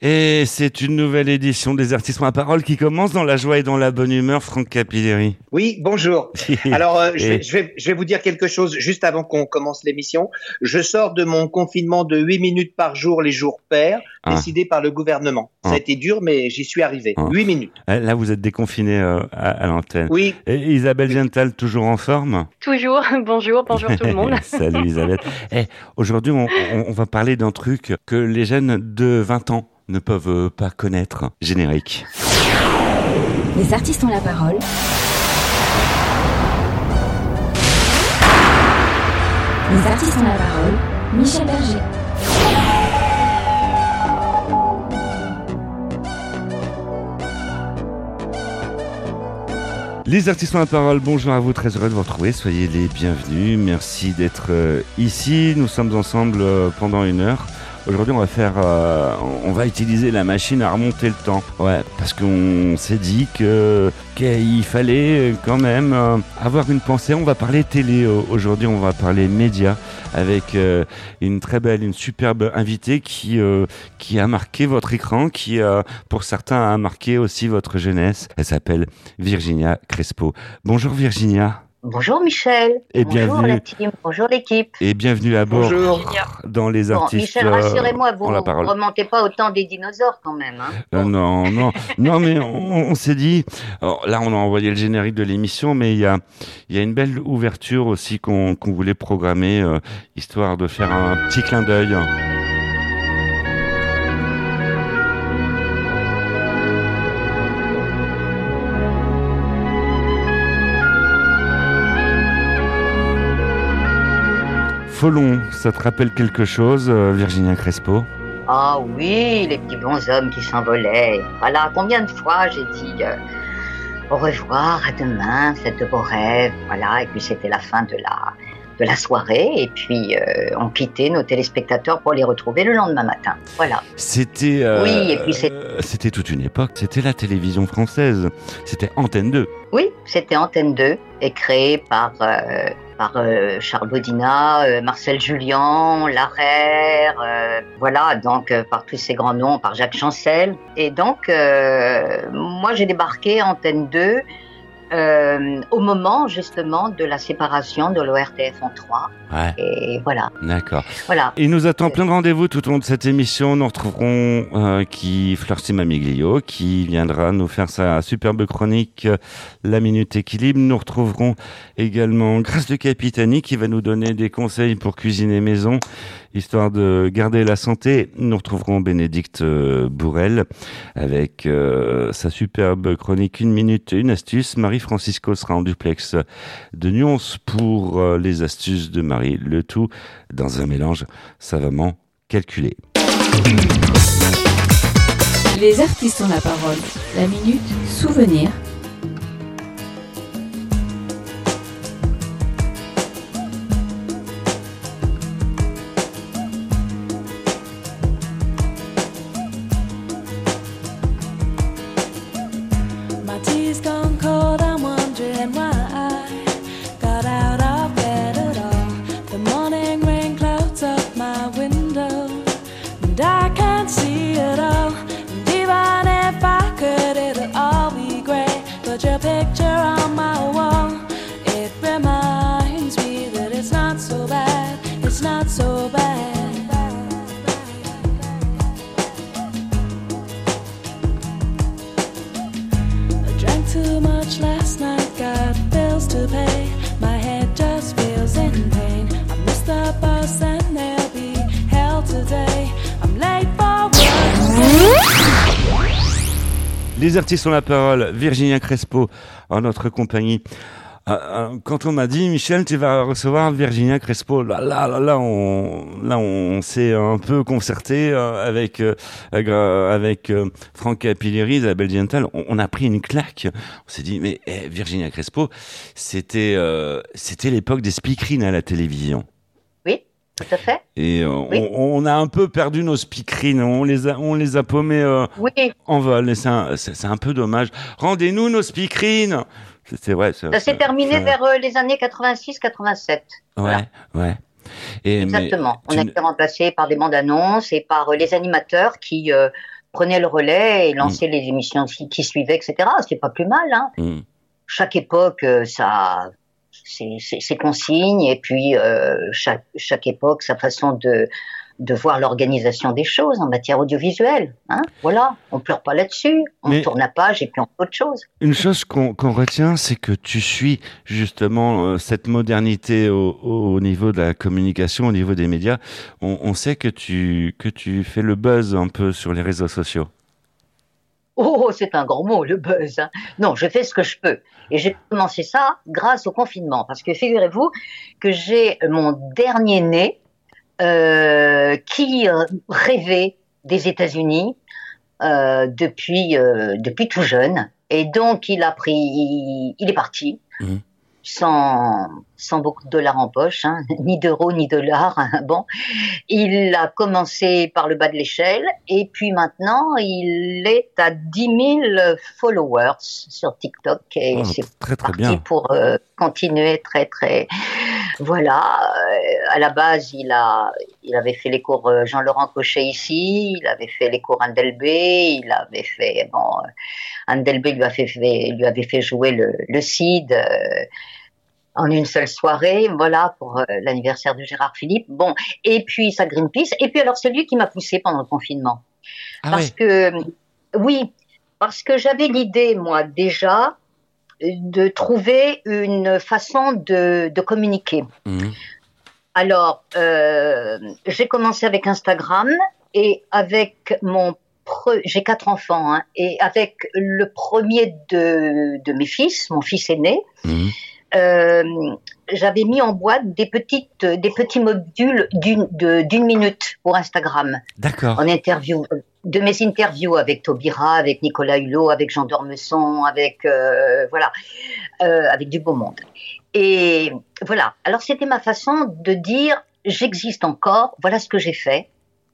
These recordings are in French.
Et c'est une nouvelle édition des Artistes ont la parole qui commence dans la joie et dans la bonne humeur. Franck Capilleri. Oui, bonjour. Alors, je vais vous dire quelque chose juste avant qu'on commence l'émission. Je sors de mon confinement de 8 minutes par jour, les jours pairs, décidé par le gouvernement. Ça a été dur, mais j'y suis arrivé. 8 minutes. Là, vous êtes déconfiné à l'antenne. Oui. Et Isabelle Gental, toujours en forme? Toujours. Bonjour tout le monde. Salut Isabelle. Aujourd'hui, on va parler d'un truc que les jeunes de 20 ans ne peuvent pas connaître. Générique. Les artistes ont la parole. Les artistes ont la parole. Michel Berger. Les artistes ont la parole, bonjour à vous, très heureux de vous retrouver, soyez les bienvenus, merci d'être ici, nous sommes ensemble pendant 1 heure. Aujourd'hui, on va utiliser la machine à remonter le temps. Ouais, parce qu'on s'est dit qu'il fallait quand même avoir une pensée. On va parler télé aujourd'hui, on va parler médias avec une superbe invitée qui a marqué votre écran, qui pour certains a marqué aussi votre jeunesse. Elle s'appelle Virginia Crespo. Bonjour Virginia. Bonjour Michel, et bonjour bienvenue. la team, bonjour l'équipe. Et bienvenue à bord dans les artistes. Michel, rassurez-moi, vous ne remontez pas au temps des dinosaures quand même. Hein. Non, mais on s'est dit, alors là on a envoyé le générique de l'émission, mais il y a une belle ouverture aussi qu'on voulait programmer, histoire de faire un petit clin d'œil. Folon, ça te rappelle quelque chose, Virginia Crespo? Ah oui, les petits bonshommes qui s'envolaient. Voilà, combien de fois j'ai dit au revoir, à demain, faites de beaux rêves. Voilà, et puis c'était la fin de la soirée, et puis on quittait nos téléspectateurs pour les retrouver le lendemain matin. Voilà. C'était oui, et puis c'était toute une époque, c'était la télévision française, c'était Antenne 2. Oui, c'était Antenne 2, et créé par Charles Bodina, Marcel Julien, Larère, voilà, donc par tous ces grands noms, par Jacques Chancel. Et donc, moi j'ai débarqué Antenne 2 au moment justement de la séparation de l'ORTF en 3. Ouais. Et voilà. D'accord. Voilà. Il nous attend plein de rendez-vous tout au long de cette émission. Nous retrouverons Florentin Mamiglio qui viendra nous faire sa superbe chronique La Minute Équilibre. Nous retrouverons également Grâce de Capitani qui va nous donner des conseils pour cuisiner maison, histoire de garder la santé. Nous retrouverons Bénédicte Bourrel avec sa superbe chronique 1 minute, 1 astuce. Marie-Francisco sera en duplex de Nyons pour les astuces de Marie. Le tout dans un mélange savamment calculé. Les artistes ont la parole. La minute souvenir. Les artistes ont la parole, Virginia Crespo en notre compagnie. Quand on m'a dit Michel, tu vas recevoir Virginia Crespo, là on s'est un peu concerté avec Franck Capilleri, Isabelle Gental. On a pris une claque. On s'est dit mais Virginia Crespo, c'était l'époque des speakerines à la télévision. Tout à fait. Et on a un peu perdu nos speakerines, on les a paumées en vol. Et c'est un peu dommage. Rendez-nous nos speakerines. C'est vrai. Ça s'est terminé vers les années 86-87. Ouais. Exactement. On a été remplacé par des bandes annonces et par les animateurs qui prenait le relais et lançait les émissions qui suivaient, etc. C'est pas plus mal, hein. Chaque époque, ça, ses consignes, et puis chaque époque, sa façon de voir l'organisation des choses en matière audiovisuelle. Hein, voilà, on pleure pas là-dessus, on tourne la page et puis on fait autre chose. Une chose qu'on retient, c'est que tu suis justement cette modernité au niveau de la communication, au niveau des médias. On sait que tu fais le buzz un peu sur les réseaux sociaux. Oh, c'est un grand mot, le buzz. Hein. Non, je fais ce que je peux. Et j'ai commencé ça grâce au confinement. Parce que figurez-vous que j'ai mon dernier né qui rêvait des États-Unis depuis tout jeune. Et donc, il est parti. Sans beaucoup de dollars en poche, hein, ni d'euros ni dollars. Hein, bon, il a commencé par le bas de l'échelle et puis maintenant il est à 10 000 followers sur TikTok et c'est très parti bien pour continuer très très. Voilà, à la base il avait fait les cours Jean-Laurent Cochet ici, il avait fait les cours Andelbé, il avait fait Andelbé lui avait fait jouer le Cid. En une seule soirée, voilà, pour l'anniversaire de Gérard Philippe. Bon, et puis ça Greenpeace. Et puis alors, c'est lui qui m'a poussé pendant le confinement. Parce que j'avais l'idée, moi, déjà, de trouver une façon de communiquer. Alors, j'ai commencé avec Instagram et avec j'ai 4 enfants, hein, et avec le premier de mes fils, mon fils aîné, j'avais mis en boîte des petits modules d'une minute pour Instagram. D'accord. De mes interviews avec Taubira, avec Nicolas Hulot, avec Jean d'Ormesson, avec du beau monde. Et voilà. Alors c'était ma façon de dire j'existe encore. Voilà ce que j'ai fait.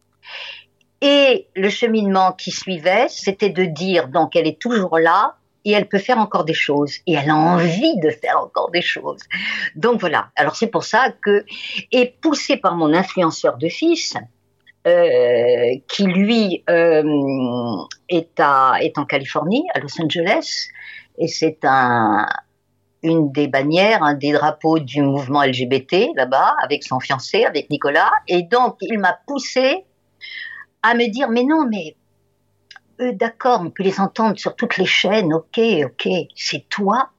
Et le cheminement qui suivait, c'était de dire donc elle est toujours là. Et elle peut faire encore des choses. Et elle a envie de faire encore des choses. Donc voilà. Alors c'est pour ça que, et poussée par mon influenceur de fils, qui lui est en Californie, à Los Angeles, et c'est une des bannières, un des drapeaux du mouvement LGBT là-bas, avec son fiancé, avec Nicolas. Et donc il m'a poussée à me dire mais non, mais d'accord, on peut les entendre sur toutes les chaînes, ok, c'est toi.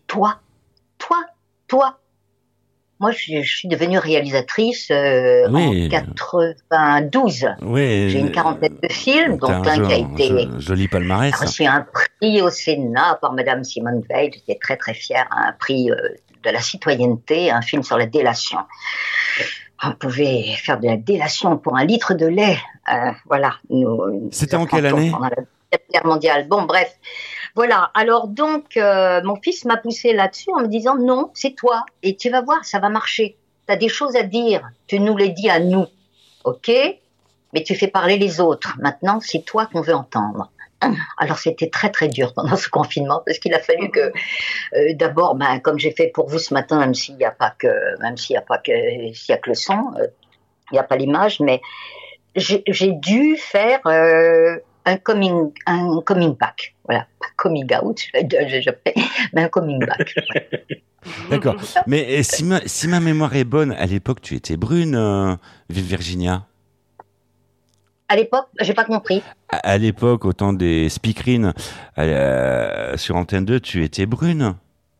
Moi, je suis devenue réalisatrice en 92. Oui, j'ai une quarantaine de films, dont un qui a été joli palmarès. reçu un prix au Sénat par Madame Simone Veil. J'étais très très fière, un prix de la citoyenneté, un film sur la délation. On pouvait faire de la délation pour un litre de lait. Voilà. C'était en quelle année ? Pendant la Deuxième Guerre mondiale. Bon, bref. Voilà. Alors donc, mon fils m'a poussé là-dessus en me disant non, c'est toi. Et tu vas voir, ça va marcher. Tu as des choses à dire. Tu nous les dis à nous. OK ? Mais tu fais parler les autres. Maintenant, c'est toi qu'on veut entendre. Alors c'était très très dur pendant ce confinement parce qu'il a fallu que d'abord, comme j'ai fait pour vous ce matin, même s'il y a que le son, il n'y a pas l'image, mais j'ai dû faire un coming back, voilà, pas coming out, mais un coming back. Ouais. D'accord. Mais si ma mémoire est bonne, à l'époque tu étais brune, Virginia. À l'époque, j'ai pas compris. À l'époque, au temps des speakerines, sur Antenne 2, tu étais brune.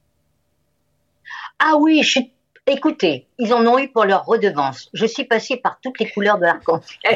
Ah oui, écoutez, ils en ont eu pour leur redevance. Je suis passée par toutes les couleurs de l'arc-en-ciel.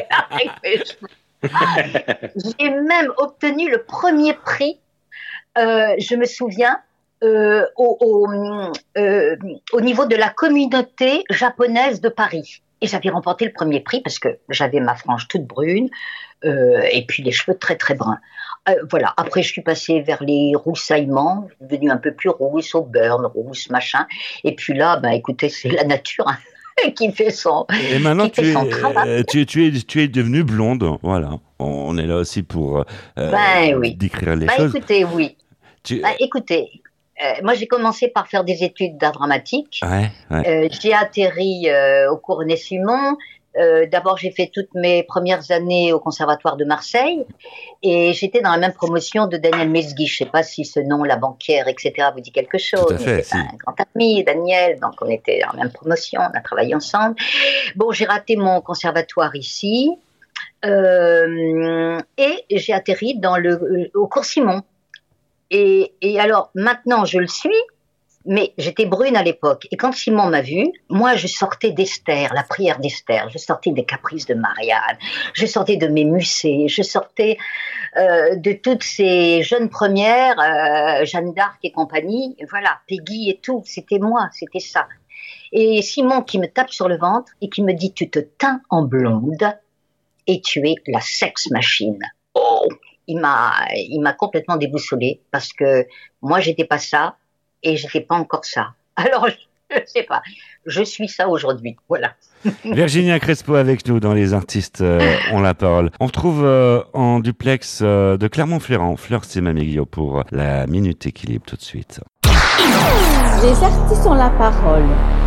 J'ai même obtenu le premier prix, je me souviens, au niveau de la communauté japonaise de Paris. Et j'avais remporté le premier prix parce que j'avais ma frange toute brune et puis les cheveux très très bruns. Voilà. Après, je suis passée vers les roussaillements, devenue un peu plus rousse, au burn, rousse, machin. Et puis là, écoutez, c'est la nature qui fait son travail. Et maintenant, tu es devenue blonde. Voilà. On est là aussi pour décrire les choses. Écoutez, oui. Écoutez. Moi, j'ai commencé par faire des études d'art dramatique. Ouais. J'ai atterri au cours René-Simon. D'abord, j'ai fait toutes mes premières années au Conservatoire de Marseille et j'étais dans la même promotion de Daniel Mesguy. Je ne sais pas si ce nom, la banquière, etc., vous dit quelque chose. Tout à fait, si. Un grand ami, Daniel, donc on était dans la même promotion, on a travaillé ensemble. Bon, j'ai raté mon conservatoire ici et j'ai atterri au cours Simon. Et alors, maintenant, je le suis. Mais j'étais brune à l'époque. Et quand Simon m'a vue, moi, je sortais d'Esther, la prière d'Esther. Je sortais des caprices de Marianne. Je sortais de mes Musset. Je sortais de toutes ces jeunes premières, Jeanne d'Arc et compagnie. Voilà, Peggy et tout. C'était moi, c'était ça. Et Simon qui me tape sur le ventre et qui me dit « Tu te teins en blonde et tu es la sex machine. » Oh, il m'a complètement déboussolée parce que moi, j'étais pas ça. Et je n'étais pas encore ça. Alors, je ne sais pas. Je suis ça aujourd'hui. Voilà. Virginia Crespo avec nous dans Les Artistes ont la parole. On retrouve en duplex de Clermont-Ferrand, Fleur Stima-Meglio pour la Minute Équilibre tout de suite. Les artistes ont la parole.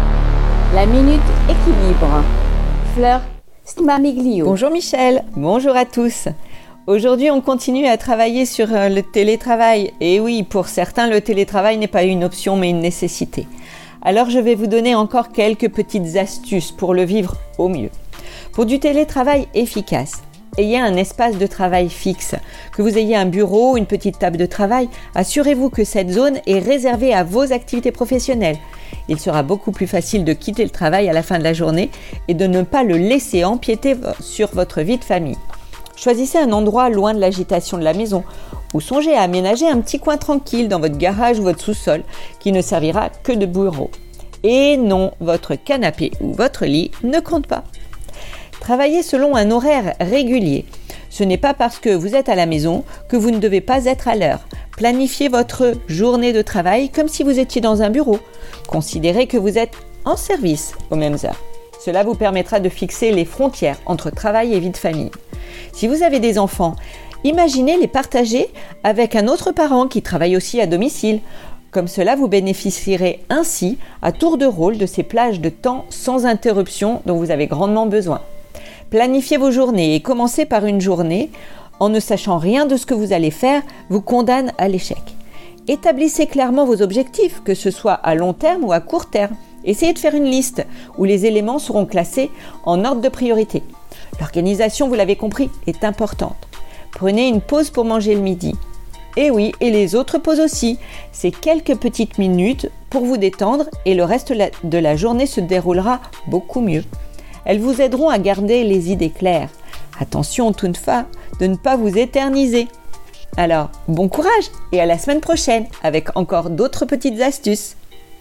La Minute Équilibre. Fleur Stima-Meglio. Bonjour Michel, bonjour à tous. Aujourd'hui, on continue à travailler sur le télétravail. Et oui, pour certains, le télétravail n'est pas une option, mais une nécessité. Alors, je vais vous donner encore quelques petites astuces pour le vivre au mieux. Pour du télétravail efficace, ayez un espace de travail fixe. Que vous ayez un bureau ou une petite table de travail, assurez-vous que cette zone est réservée à vos activités professionnelles. Il sera beaucoup plus facile de quitter le travail à la fin de la journée et de ne pas le laisser empiéter sur votre vie de famille. Choisissez un endroit loin de l'agitation de la maison ou songez à aménager un petit coin tranquille dans votre garage ou votre sous-sol qui ne servira que de bureau. Et non, votre canapé ou votre lit ne compte pas. Travaillez selon un horaire régulier. Ce n'est pas parce que vous êtes à la maison que vous ne devez pas être à l'heure. Planifiez votre journée de travail comme si vous étiez dans un bureau. Considérez que vous êtes en service aux mêmes heures. Cela vous permettra de fixer les frontières entre travail et vie de famille. Si vous avez des enfants, imaginez les partager avec un autre parent qui travaille aussi à domicile. Comme cela, vous bénéficierez ainsi à tour de rôle de ces plages de temps sans interruption dont vous avez grandement besoin. Planifiez vos journées et commencez par une journée en ne sachant rien de ce que vous allez faire vous condamne à l'échec. Établissez clairement vos objectifs, que ce soit à long terme ou à court terme. Essayez de faire une liste où les éléments seront classés en ordre de priorité. L'organisation, vous l'avez compris, est importante. Prenez une pause pour manger le midi. Et oui, et les autres pauses aussi. C'est quelques petites minutes pour vous détendre et le reste de la journée se déroulera beaucoup mieux. Elles vous aideront à garder les idées claires. Attention toutefois de ne pas vous éterniser. Alors, bon courage et à la semaine prochaine avec encore d'autres petites astuces.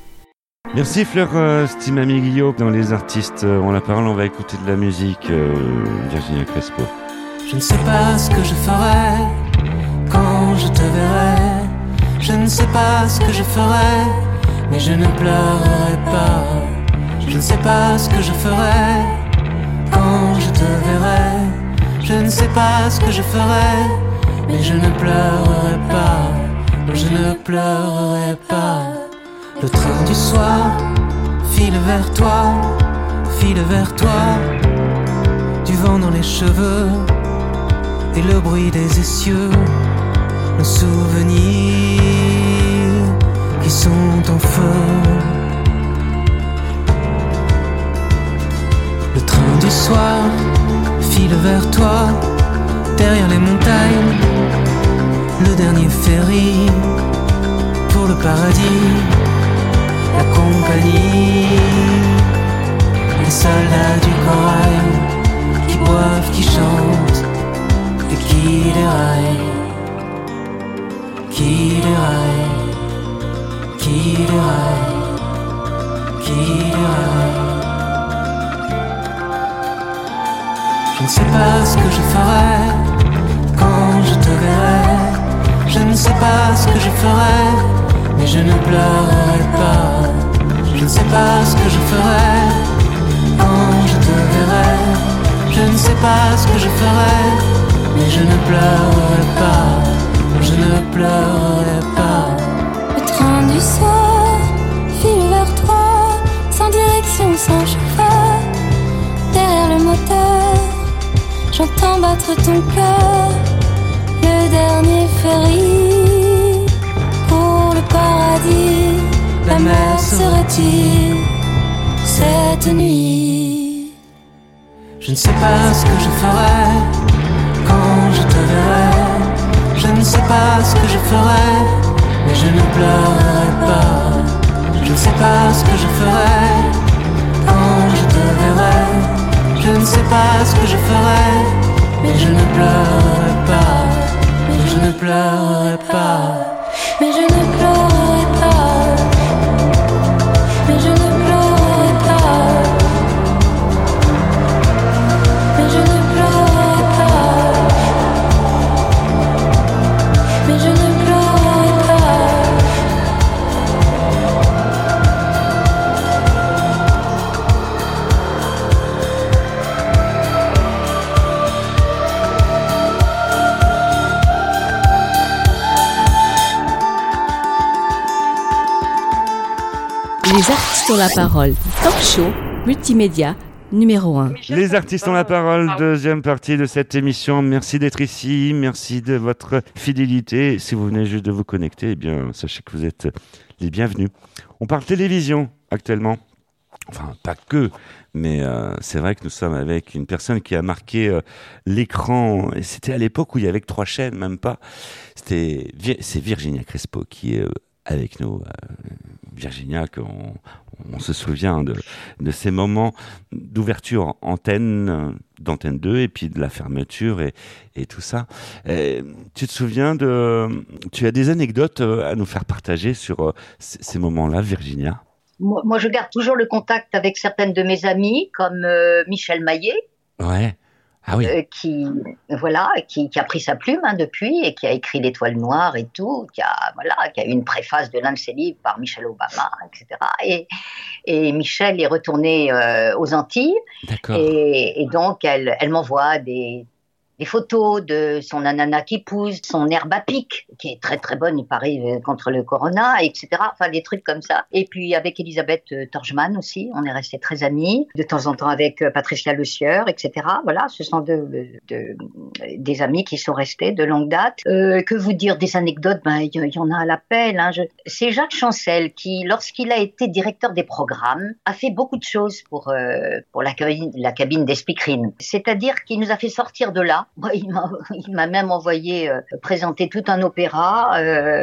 Merci Fleur Stima-Meglio. Dans Les Artistes ont la parole, on va écouter de la musique. Virginia Crespo. Je ne sais pas ce que je ferai quand je te verrai. Je ne sais pas ce que je ferai, mais je ne pleurerai pas. Je ne sais pas ce que je ferai quand je te verrai. Je ne sais pas ce que je ferai, mais je ne pleurerai pas. Non, je ne pleurerai pas. Le train du soir file vers toi, file vers toi. Du vent dans les cheveux et le bruit des essieux. Nos souvenirs qui sont en feu. Le train du soir file vers toi, derrière les montagnes. Le dernier ferry pour le paradis. La compagnie, les soldats du corail qui boivent, qui chantent et qui déraillent, qui déraillent, qui déraillent, qui déraillent. Je ne sais pas ce que je ferai quand je te verrai. Je ne sais pas ce que je ferai, mais je ne pleurerai pas. Je ne sais pas ce que je ferai quand je te verrai. Je ne sais pas ce que je ferai, mais je ne pleurerai pas. Je ne pleurerai pas. Le train du soir file vers toi, sans direction, sans chauffeur. Derrière le moteur être ton cœur, le dernier ferry pour le paradis. La mer serait-il cette nuit? Je ne sais pas ce que je ferai quand je te verrai. Je ne sais pas ce que je ferai, mais je ne pleurerai pas. Je ne sais pas ce que je ferai quand je te verrai. Je ne sais pas ce que je ferai, mais je ne pleurerai pas. Mais je ne pleurerai pas. Mais je ne pleurerai pas. Mais je ne pleurerai pas. Mais je ne pleurerai pas. Mais je ne pleurerai pas. Les artistes ont la parole. Talk show, multimédia, numéro 1. Les artistes ont la parole, deuxième partie de cette émission. Merci d'être ici, merci de votre fidélité. Si vous venez juste de vous connecter, eh bien, sachez que vous êtes les bienvenus. On parle télévision actuellement. Enfin, pas que, mais c'est vrai que nous sommes avec une personne qui a marqué l'écran. Et c'était à l'époque où il y avait que 3 chaînes, même pas. C'est Virginia Crespo qui est avec nous. Virginia, on se souvient de ces moments d'ouverture d'Antenne 2 et puis de la fermeture et tout ça. Tu te souviens tu as des anecdotes à nous faire partager sur ces moments-là, Virginia? Moi, je garde toujours le contact avec certaines de mes amies, comme Michel Maillet. Ouais. Ah oui. Qui a pris sa plume depuis et qui a écrit l'Étoile Noire et tout, qui a eu une préface de l'un de ses livres par Michelle Obama, etc. Et Michel est retourné aux Antilles. D'accord. Et donc elle m'envoie des photos de son ananas qui pousse, son herbe à pic, qui est très très bonne, il paraît, contre le corona, etc. Enfin, des trucs comme ça. Et puis avec Elisabeth Torgeman aussi, on est restés très amis. De temps en temps avec Patricia Le Sieur, etc. Voilà, ce sont des amis qui sont restés de longue date. Que vous dire, des anecdotes, il y en a à l'appel. Hein. C'est Jacques Chancel qui, lorsqu'il a été directeur des programmes, a fait beaucoup de choses pour la cabine des speakerines. C'est-à-dire qu'il nous a fait sortir de là. Il m'a même envoyé présenter tout un opéra,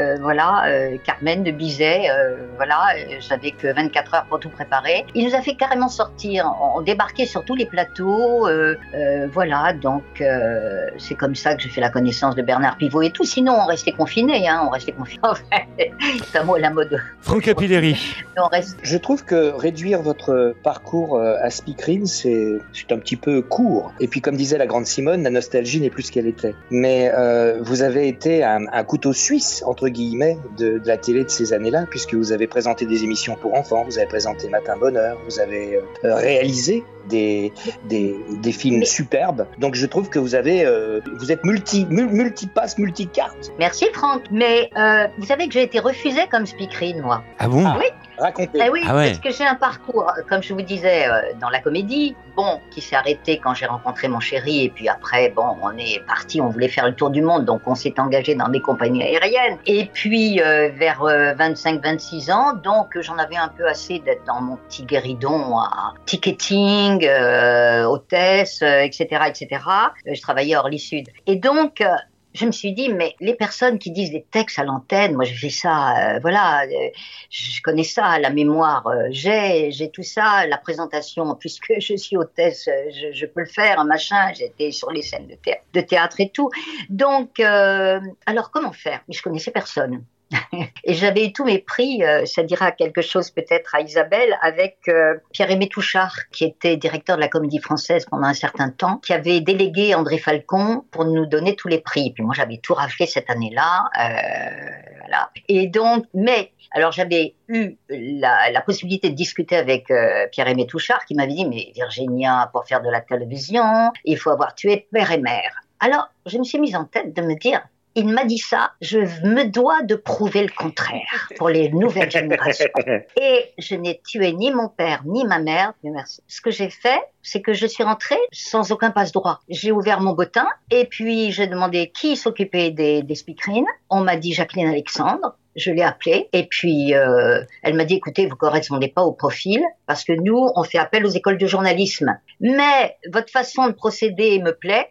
Carmen de Bizet, j'avais que 24 heures pour tout préparer. Il nous a fait carrément sortir, on débarquait sur tous les plateaux, donc c'est comme ça que j'ai fait la connaissance de Bernard Pivot et tout. Sinon, on restait confinés, c'est un mot à la mode. Franck Capilleri. Je trouve que réduire votre parcours à speakerine, c'est un petit peu court. Et puis, comme disait la grande Simone, la nostalgie n'est plus ce qu'elle était. Mais vous avez été un couteau suisse, entre guillemets, de la télé de ces années-là, puisque vous avez présenté des émissions pour enfants, vous avez présenté Matin Bonheur, vous avez réalisé des films superbes. Donc je trouve que vous êtes multipasse, multicarte. Merci Franck, mais vous savez que j'ai été refusée comme speakerine, moi. Ah bon? Oui. Racontez. Oui, parce que j'ai un parcours, comme je vous disais, dans la comédie, qui s'est arrêté quand j'ai rencontré mon chéri, et puis après, on est parti, on voulait faire le tour du monde, donc on s'est engagé dans des compagnies aériennes. Et puis, vers 25-26 ans, donc j'en avais un peu assez d'être dans mon petit guéridon à ticketing, hôtesse, etc., etc. Je travaillais à Orly-Sud. Et donc, je me suis dit, mais les personnes qui disent des textes à l'antenne, moi j'ai fait ça, je connais ça, la mémoire, j'ai tout ça, la présentation, puisque je suis hôtesse, je peux le faire, machin, j'étais sur les scènes de théâtre et tout. Donc, alors comment faire? Mais je connaissais personne. Et j'avais eu tous mes prix, ça dira quelque chose peut-être à Isabelle, avec Pierre-Aimé Touchard, qui était directeur de la Comédie Française pendant un certain temps, qui avait délégué André Falcon pour nous donner tous les prix. Et puis moi, j'avais tout raflé cette année-là. Voilà. Et donc, alors j'avais eu la possibilité de discuter avec Pierre-Aimé Touchard, qui m'avait dit, mais Virginia, pour faire de la télévision, il faut avoir tué père et mère. Alors, je me suis mise en tête de me dire, il m'a dit ça, je me dois de prouver le contraire pour les nouvelles générations. Et je n'ai tué ni mon père, ni ma mère, mais merci. Ce que j'ai fait, c'est que je suis rentrée sans aucun passe-droit. J'ai ouvert mon bottin et puis j'ai demandé qui s'occupait des speakerines. On m'a dit Jacqueline Alexandre. Je l'ai appelée et puis elle m'a dit écoutez, vous correspondez pas au profil parce que nous, on fait appel aux écoles de journalisme. Mais votre façon de procéder me plaît.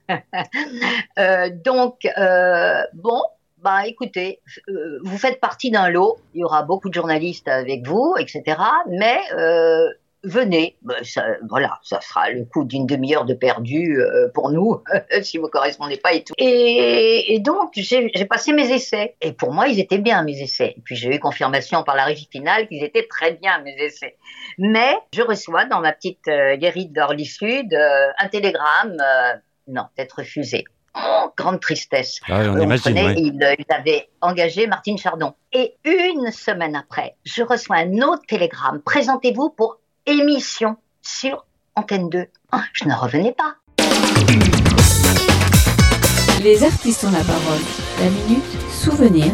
Bon, bah écoutez, vous faites partie d'un lot, il y aura beaucoup de journalistes avec vous, etc. Mais venez, voilà, ça sera le coût d'une demi-heure de perdu pour nous si vous correspondez pas et tout. Et donc j'ai passé mes essais. Et pour moi, ils étaient bien mes essais. Et puis j'ai eu confirmation par la régie finale qu'ils étaient très bien mes essais. Mais je reçois dans ma petite guérite d'Orly Sud un télégramme. Non, d'être refusé. Oh, grande tristesse. Ah oui, on imagine, il avait engagé Martine Chardon. Et une semaine après, je reçois un autre télégramme. Présentez-vous pour émission sur Antenne 2. Oh, je ne revenais pas. Les artistes ont la parole. La minute souvenir.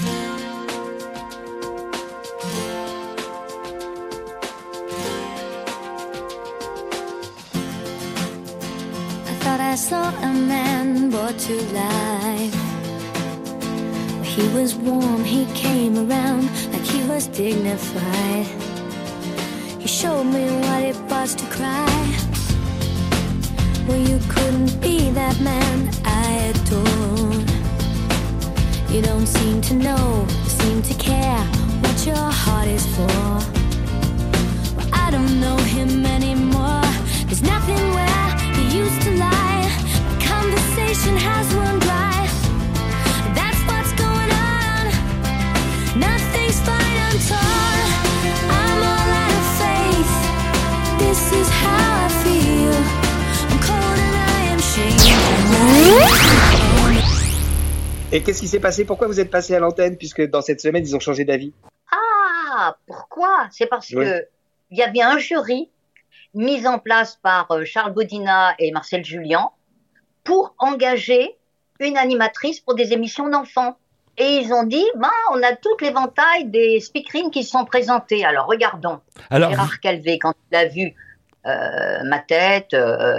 I saw a man brought to life. He was warm, he came around like he was dignified. He showed me what it was to cry. Well, you couldn't be that man I adored. You don't seem to know, seem to care what your heart is for. Well, I don't know him anymore. There's nothing where he used to lie. Conversation has run dry. That's what's going on. Nothing's fine, I'm torn. I'm all out of faith. This is how I feel. I'm cold and I am shaking. Et qu'est-ce qui s'est passé? Pourquoi vous êtes passé à l'antenne? Puisque dans cette semaine, ils ont changé d'avis. Ah, pourquoi? C'est parce que il y avait un jury mis en place par Charles Bodina et Marcel Julien pour engager une animatrice pour des émissions d'enfants. Et ils ont dit, on a tout l'éventail des speakerines qui se sont présentées. Alors, regardons. Alors, Gérard Calvé, quand il a vu ma tête,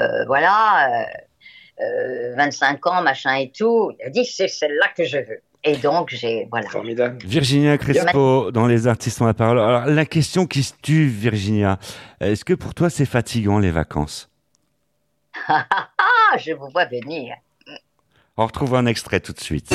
25 ans, machin et tout, il a dit, c'est celle-là que je veux. Et donc, voilà. Formidable. Virginia Crespo, dans Les artistes ont la parole. Alors, la question qui se tue, Virginia, est-ce que pour toi, c'est fatigant, les vacances? Je vous vois venir. On retrouve un extrait tout de suite.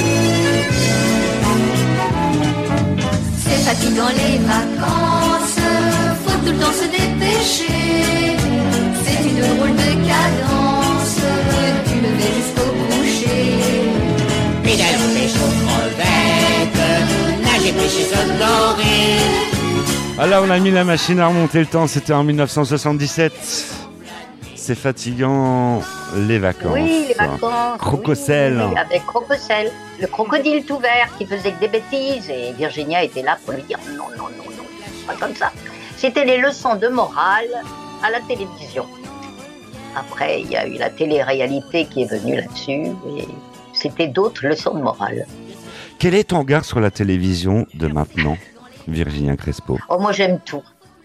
C'est fatigant les vacances, faut tout le temps se dépêcher. C'est une drôle de cadence, du lever jusqu'au coucher. Pédale ou pêche aux crevettes, nager, pêcher, s'honorer. Alors, on a mis la machine à remonter le temps, c'était en 1977. C'est fatigant, les vacances. Oui, les vacances. Crococel. Oui, avec Crococel, le crocodile tout vert qui faisait que des bêtises. Et Virginia était là pour lui dire non, pas comme ça. C'était les leçons de morale à la télévision. Après, il y a eu la télé-réalité qui est venue là-dessus. Et c'était d'autres leçons de morale. Quel est ton regard sur la télévision de maintenant, Virginia Crespo? Oh, moi, j'aime tout.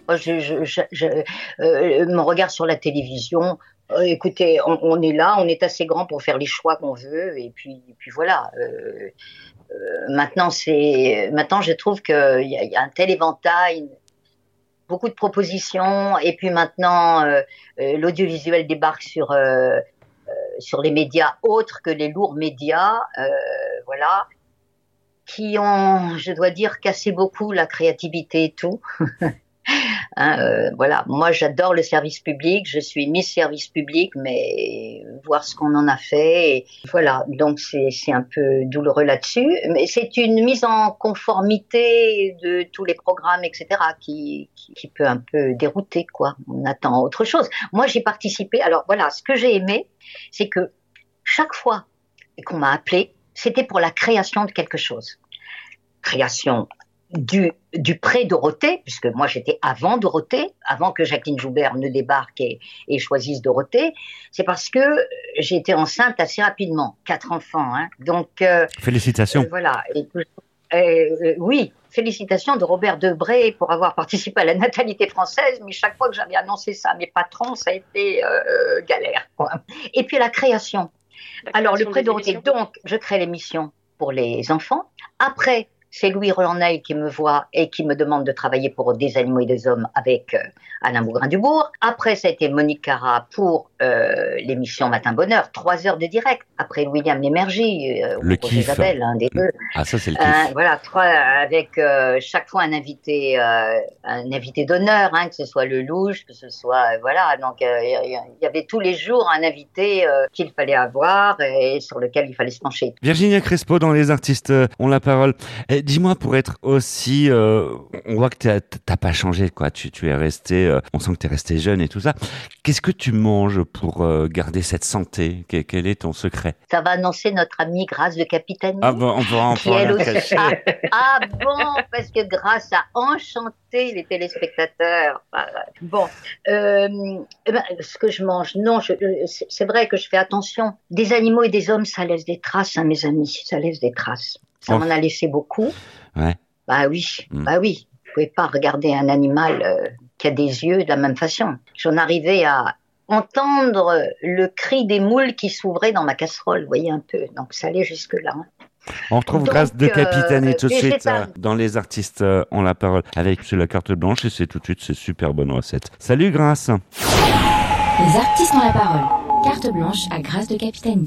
Mon regard sur la télévision, écoutez, on est là, on est assez grand pour faire les choix qu'on veut, et puis voilà. Maintenant, je trouve qu'il y a un tel éventail, beaucoup de propositions, et puis maintenant, l'audiovisuel débarque sur les médias autres que les lourds médias, voilà, qui ont, je dois dire, cassé beaucoup la créativité et tout. Voilà, moi j'adore le service public, je suis Miss Service Public, mais voir ce qu'on en a fait, et voilà, donc c'est un peu douloureux là-dessus, mais c'est une mise en conformité de tous les programmes, etc., qui peut un peu dérouter, quoi. On attend autre chose. Moi j'ai participé, alors voilà, ce que j'ai aimé, c'est que chaque fois qu'on m'a appelé, c'était pour la création de quelque chose. Création du pré-Dorothée, puisque moi j'étais avant Dorothée, avant que Jacqueline Joubert ne débarque et choisisse Dorothée, c'est parce que j'ai été enceinte assez rapidement, 4 enfants. Hein. Donc, félicitations. Voilà. Oui, félicitations de Robert Debré pour avoir participé à la natalité française, mais chaque fois que j'avais annoncé ça à mes patrons, ça a été galère. Quoi. Et puis la création. Alors, le pré-Dorothée, donc, je crée l'émission pour les enfants. Après, c'est Louis Roland-Neil qui me voit et qui me demande de travailler pour Des animaux et des hommes avec Alain Bougrain-Dubourg. Après, ça a été Monique Cara pour l'émission Matin Bonheur, 3 heures de direct. Après, William Lémergie, le kiff. Isabelle, un des deux. Ah, ça, c'est le kiff. Voilà, 3 avec chaque fois un invité d'honneur, hein, que ce soit Lelouch, que ce soit voilà. Donc, il y avait tous les jours un invité qu'il fallait avoir et sur lequel il fallait se pencher. Virginia Crespo dans Les Artistes ont la parole. Dis-moi, pour être aussi, on voit que t'as pas changé, quoi. Tu es resté, on sent que t'es resté jeune et tout ça. Qu'est-ce que tu manges pour garder cette santé? Quel est ton secret? Ça va annoncer notre amie Grâce de Capitani. Ah bon, on pourra en parler après. Ah bon, parce que Grâce a enchanté les téléspectateurs. Bon, ce que je mange, non, c'est vrai que je fais attention. Des animaux et des hommes, ça laisse des traces, hein, mes amis, ça laisse des traces. Ça m'en a laissé beaucoup. Ouais. Bah oui. Vous pouvez pas regarder un animal qui a des yeux de la même façon. J'en arrivais à entendre le cri des moules qui s'ouvraient dans ma casserole, vous voyez un peu. Donc ça allait jusque-là. On retrouve Grâce de Capitani tout de suite dans Les Artistes ont la parole avec la carte blanche et c'est tout de suite ces super bonnes recettes. Salut Grâce. Les Artistes ont la parole. Carte blanche à Grâce de Capitani.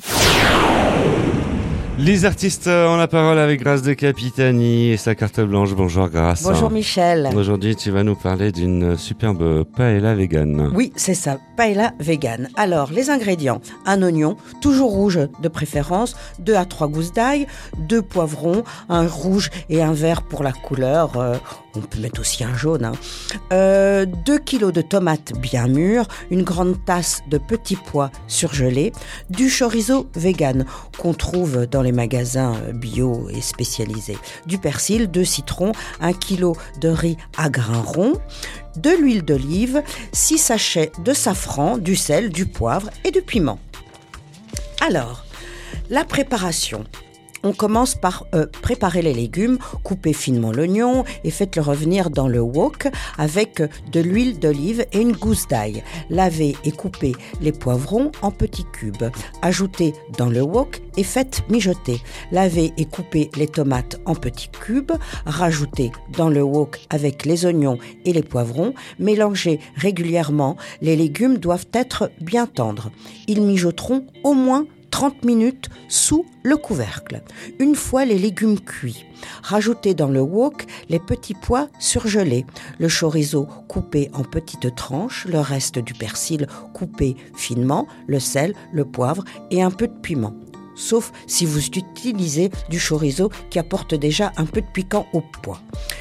Les Artistes ont la parole avec Grâce de Capitani et sa carte blanche. Bonjour Grâce. Bonjour Michel. Aujourd'hui, tu vas nous parler d'une superbe paella vegan. Oui, c'est ça, paella vegan. Alors, les ingrédients, un oignon, toujours rouge de préférence, 2 à 3 gousses d'ail, 2 poivrons, un rouge et un vert pour la couleur. On peut mettre aussi un jaune. 2 kilos de tomates bien mûres, une grande tasse de petits pois surgelés, du chorizo vegan qu'on trouve dans les magasins bio et spécialisés, du persil, 2 citrons, 1 kilo de riz à grains ronds, de l'huile d'olive, 6 sachets de safran, du sel, du poivre et du piment. Alors, la préparation. On commence par préparer les légumes, coupez finement l'oignon et faites-le revenir dans le wok avec de l'huile d'olive et une gousse d'ail. Lavez et coupez les poivrons en petits cubes. Ajoutez dans le wok et faites mijoter. Lavez et coupez les tomates en petits cubes. Rajoutez dans le wok avec les oignons et les poivrons. Mélangez régulièrement. Les légumes doivent être bien tendres. Ils mijoteront au moins 30 minutes sous le couvercle. Une fois les légumes cuits, rajoutez dans le wok les petits pois surgelés, le chorizo coupé en petites tranches, le reste du persil coupé finement, le sel, le poivre et un peu de piment. Sauf si vous utilisez du chorizo qui apporte déjà un peu de piquant au pois.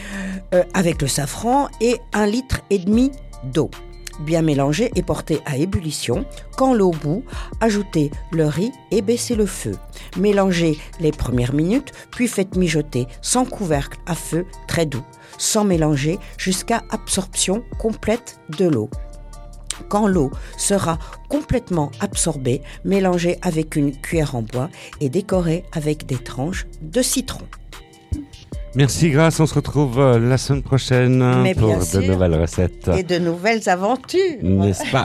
Avec le safran et 1,5 litre d'eau. Bien mélanger et porter à ébullition. Quand l'eau bout, ajoutez le riz et baissez le feu. Mélangez les premières minutes, puis faites mijoter sans couvercle à feu très doux, sans mélanger jusqu'à absorption complète de l'eau. Quand l'eau sera complètement absorbée, mélangez avec une cuillère en bois et décorez avec des tranches de citron. Merci Grâce, on se retrouve la semaine prochaine pour de nouvelles recettes. Et de nouvelles aventures. N'est-ce pas?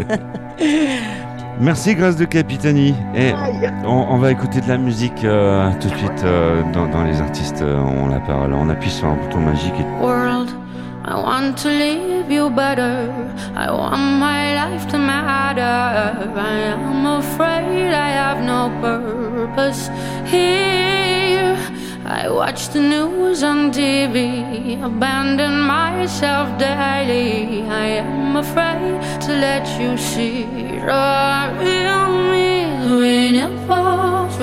Merci Grâce de Capitani. Et on va écouter de la musique tout de suite dans Les Artistes ont la parole. On appuie sur un bouton magique. World, I want to leave you better. I want my life to matter. I am afraid I have no purpose here. I watch the news on TV, abandon myself daily. I am afraid to let you see the real me. When it falls,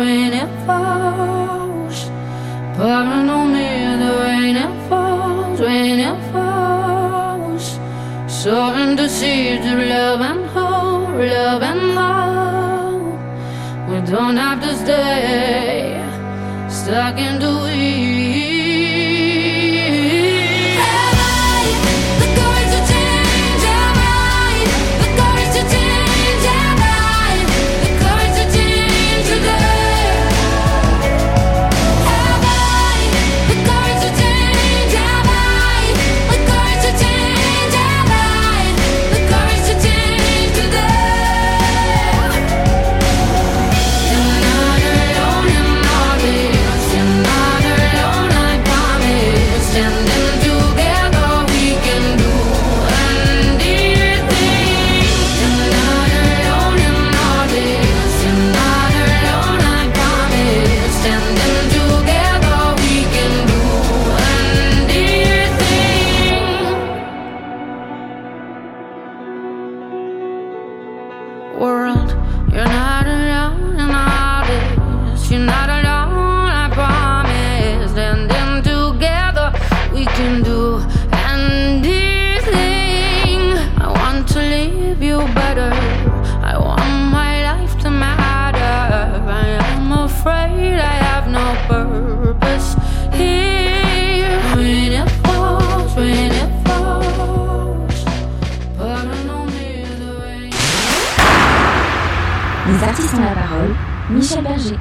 pouring on me. The rain it falls, sowing the seeds of love and hope, love and hope. We don't have to stay stuck in the weeds. ont la parole, Michel Berger.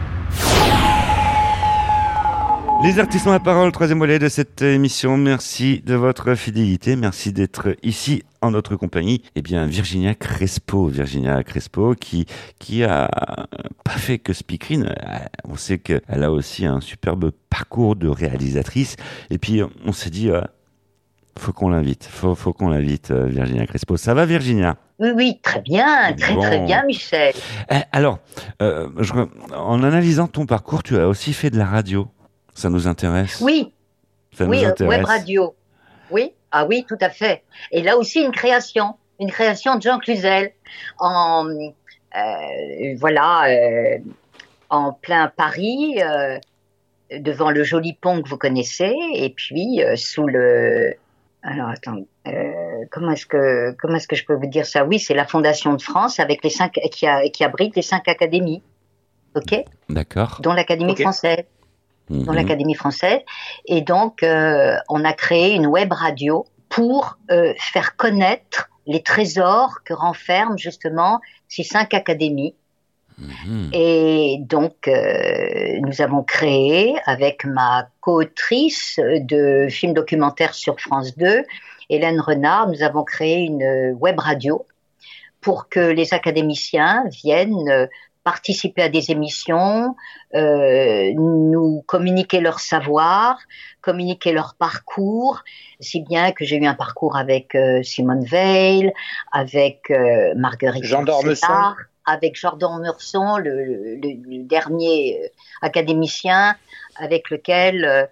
Les artistes ont la parole, troisième volet de cette émission. Merci de votre fidélité, merci d'être ici en notre compagnie. Eh bien, Virginia Crespo qui a pas fait que speakerine. On sait qu'elle a aussi un superbe parcours de réalisatrice. Et puis, on s'est dit, faut qu'on l'invite, faut qu'on l'invite, Virginia Crespo. Ça va, Virginia? Oui, très bien, très bien, Michel. Alors, en analysant ton parcours, tu as aussi fait de la radio. Ça nous intéresse. Oui, web radio. Oui, oui, tout à fait. Et là aussi une création de Jean Cluzel en plein Paris, devant le joli pont que vous connaissez, et puis sous le. Alors attends, comment est-ce que je peux vous dire ça? Oui, c'est la Fondation de France avec les 5 qui abrite les 5 académies. Ok. D'accord. Dont l'Académie française. Dans l'Académie française. Et donc, on a créé une web radio pour faire connaître les trésors que renferment justement ces 5 académies. Et donc, nous avons créé, avec ma co-autrice de films documentaires sur France 2, Hélène Renard, nous avons créé une web radio pour que les académiciens viennent participer à des émissions, nous communiquer leur savoir, communiquer leur parcours, si bien que j'ai eu un parcours avec Simone Veil, avec Marguerite Jean d'Ormesson, avec Jean d'Ormesson, le dernier académicien avec lequel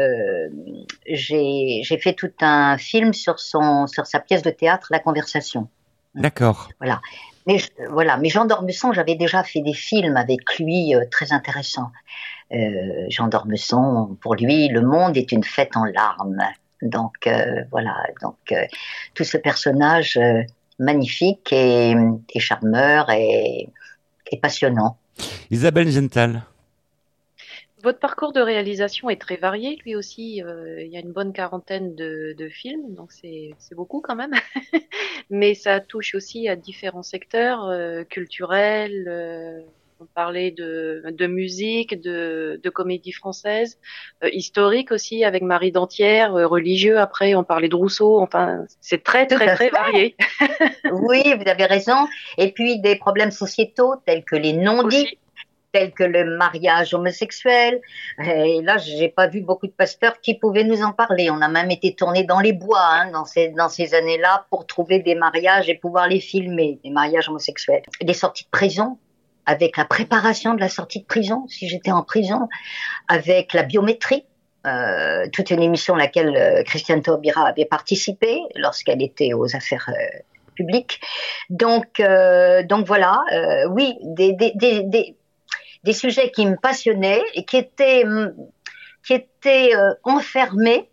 j'ai fait tout un film sur sa pièce de théâtre La Conversation. D'accord. Voilà. Mais Jean d'Ormesson, j'avais déjà fait des films avec lui très intéressants. Jean d'Ormesson, pour lui, le monde est une fête en larmes. Donc tout ce personnage magnifique et charmeur et passionnant. Isabelle Gental. Votre parcours de réalisation est très varié, lui aussi. Il y a une bonne quarantaine de films, donc c'est beaucoup quand même. Mais ça touche aussi à différents secteurs culturels. On parlait de musique, de comédie française, historique aussi avec Marie Dantière, religieux. Après, on parlait de Rousseau. Enfin, c'est très varié. Oui, vous avez raison. Et puis des problèmes sociétaux tels que les non-dits. Tels que le mariage homosexuel. Et là, j'ai pas vu beaucoup de pasteurs qui pouvaient nous en parler. On a même été tourné dans les bois, dans ces années-là, pour trouver des mariages et pouvoir les filmer, des mariages homosexuels. Des sorties de prison, avec la préparation de la sortie de prison, si j'étais en prison, avec la biométrie, toute une émission à laquelle Christiane Taubira avait participé lorsqu'elle était aux affaires publiques. Donc voilà, oui, des sujets qui me passionnaient et qui étaient enfermés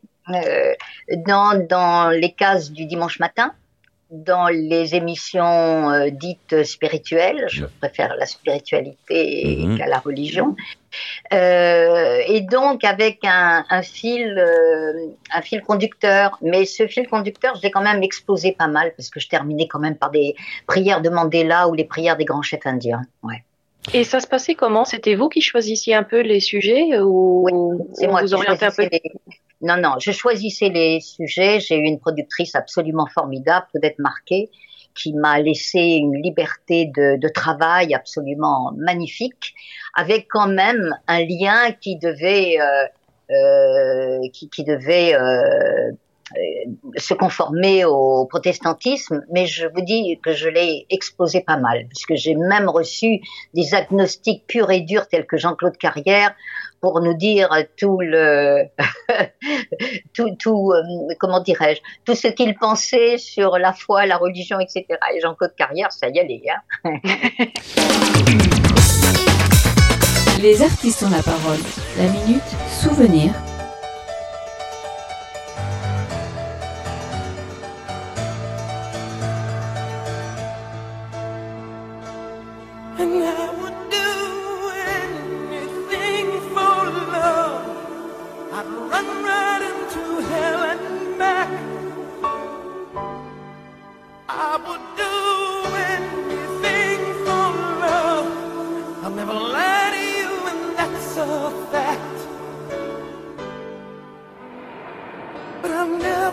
dans les cases du dimanche matin, dans les émissions dites spirituelles. Je préfère la spiritualité qu'à la religion. Et donc avec un fil conducteur. Mais ce fil conducteur, je l'ai quand même explosé pas mal parce que je terminais quand même par des prières de Mandela ou les prières des grands chefs indiens. Ouais. Et ça se passait comment? C'était vous qui choisissiez un peu les sujets ou c'est moi vous orientez un peu? Non, je choisissais les sujets. J'ai eu une productrice absolument formidable, peut-être marquée, qui m'a laissé une liberté de travail absolument magnifique, avec quand même un lien qui devait se conformer au protestantisme, mais je vous dis que je l'ai exposé pas mal, puisque j'ai même reçu des agnostiques purs et durs tels que Jean-Claude Carrière pour nous dire comment dirais-je, tout ce qu'il pensait sur la foi, la religion, etc. Et Jean-Claude Carrière, ça y allait, hein. Les artistes ont la parole. La minute souvenir.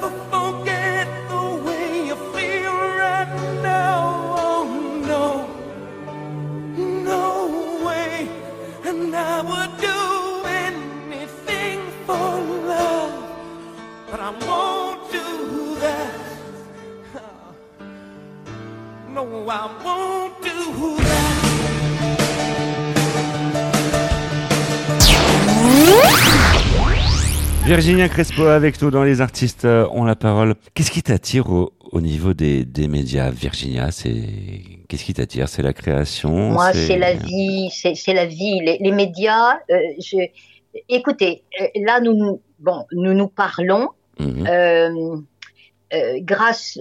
never forget the way you feel right now. Oh no, no way. And I would do anything for love, but I won't do that. No, I won't do that. Virginia Crespo avec nous dans Les Artistes ont la parole. Qu'est-ce qui t'attire au niveau des médias, Virginia? Qu'est-ce qui t'attire? C'est la création? Moi, c'est la vie. C'est la vie. Les médias. Écoutez, là, nous nous parlons. Grâce.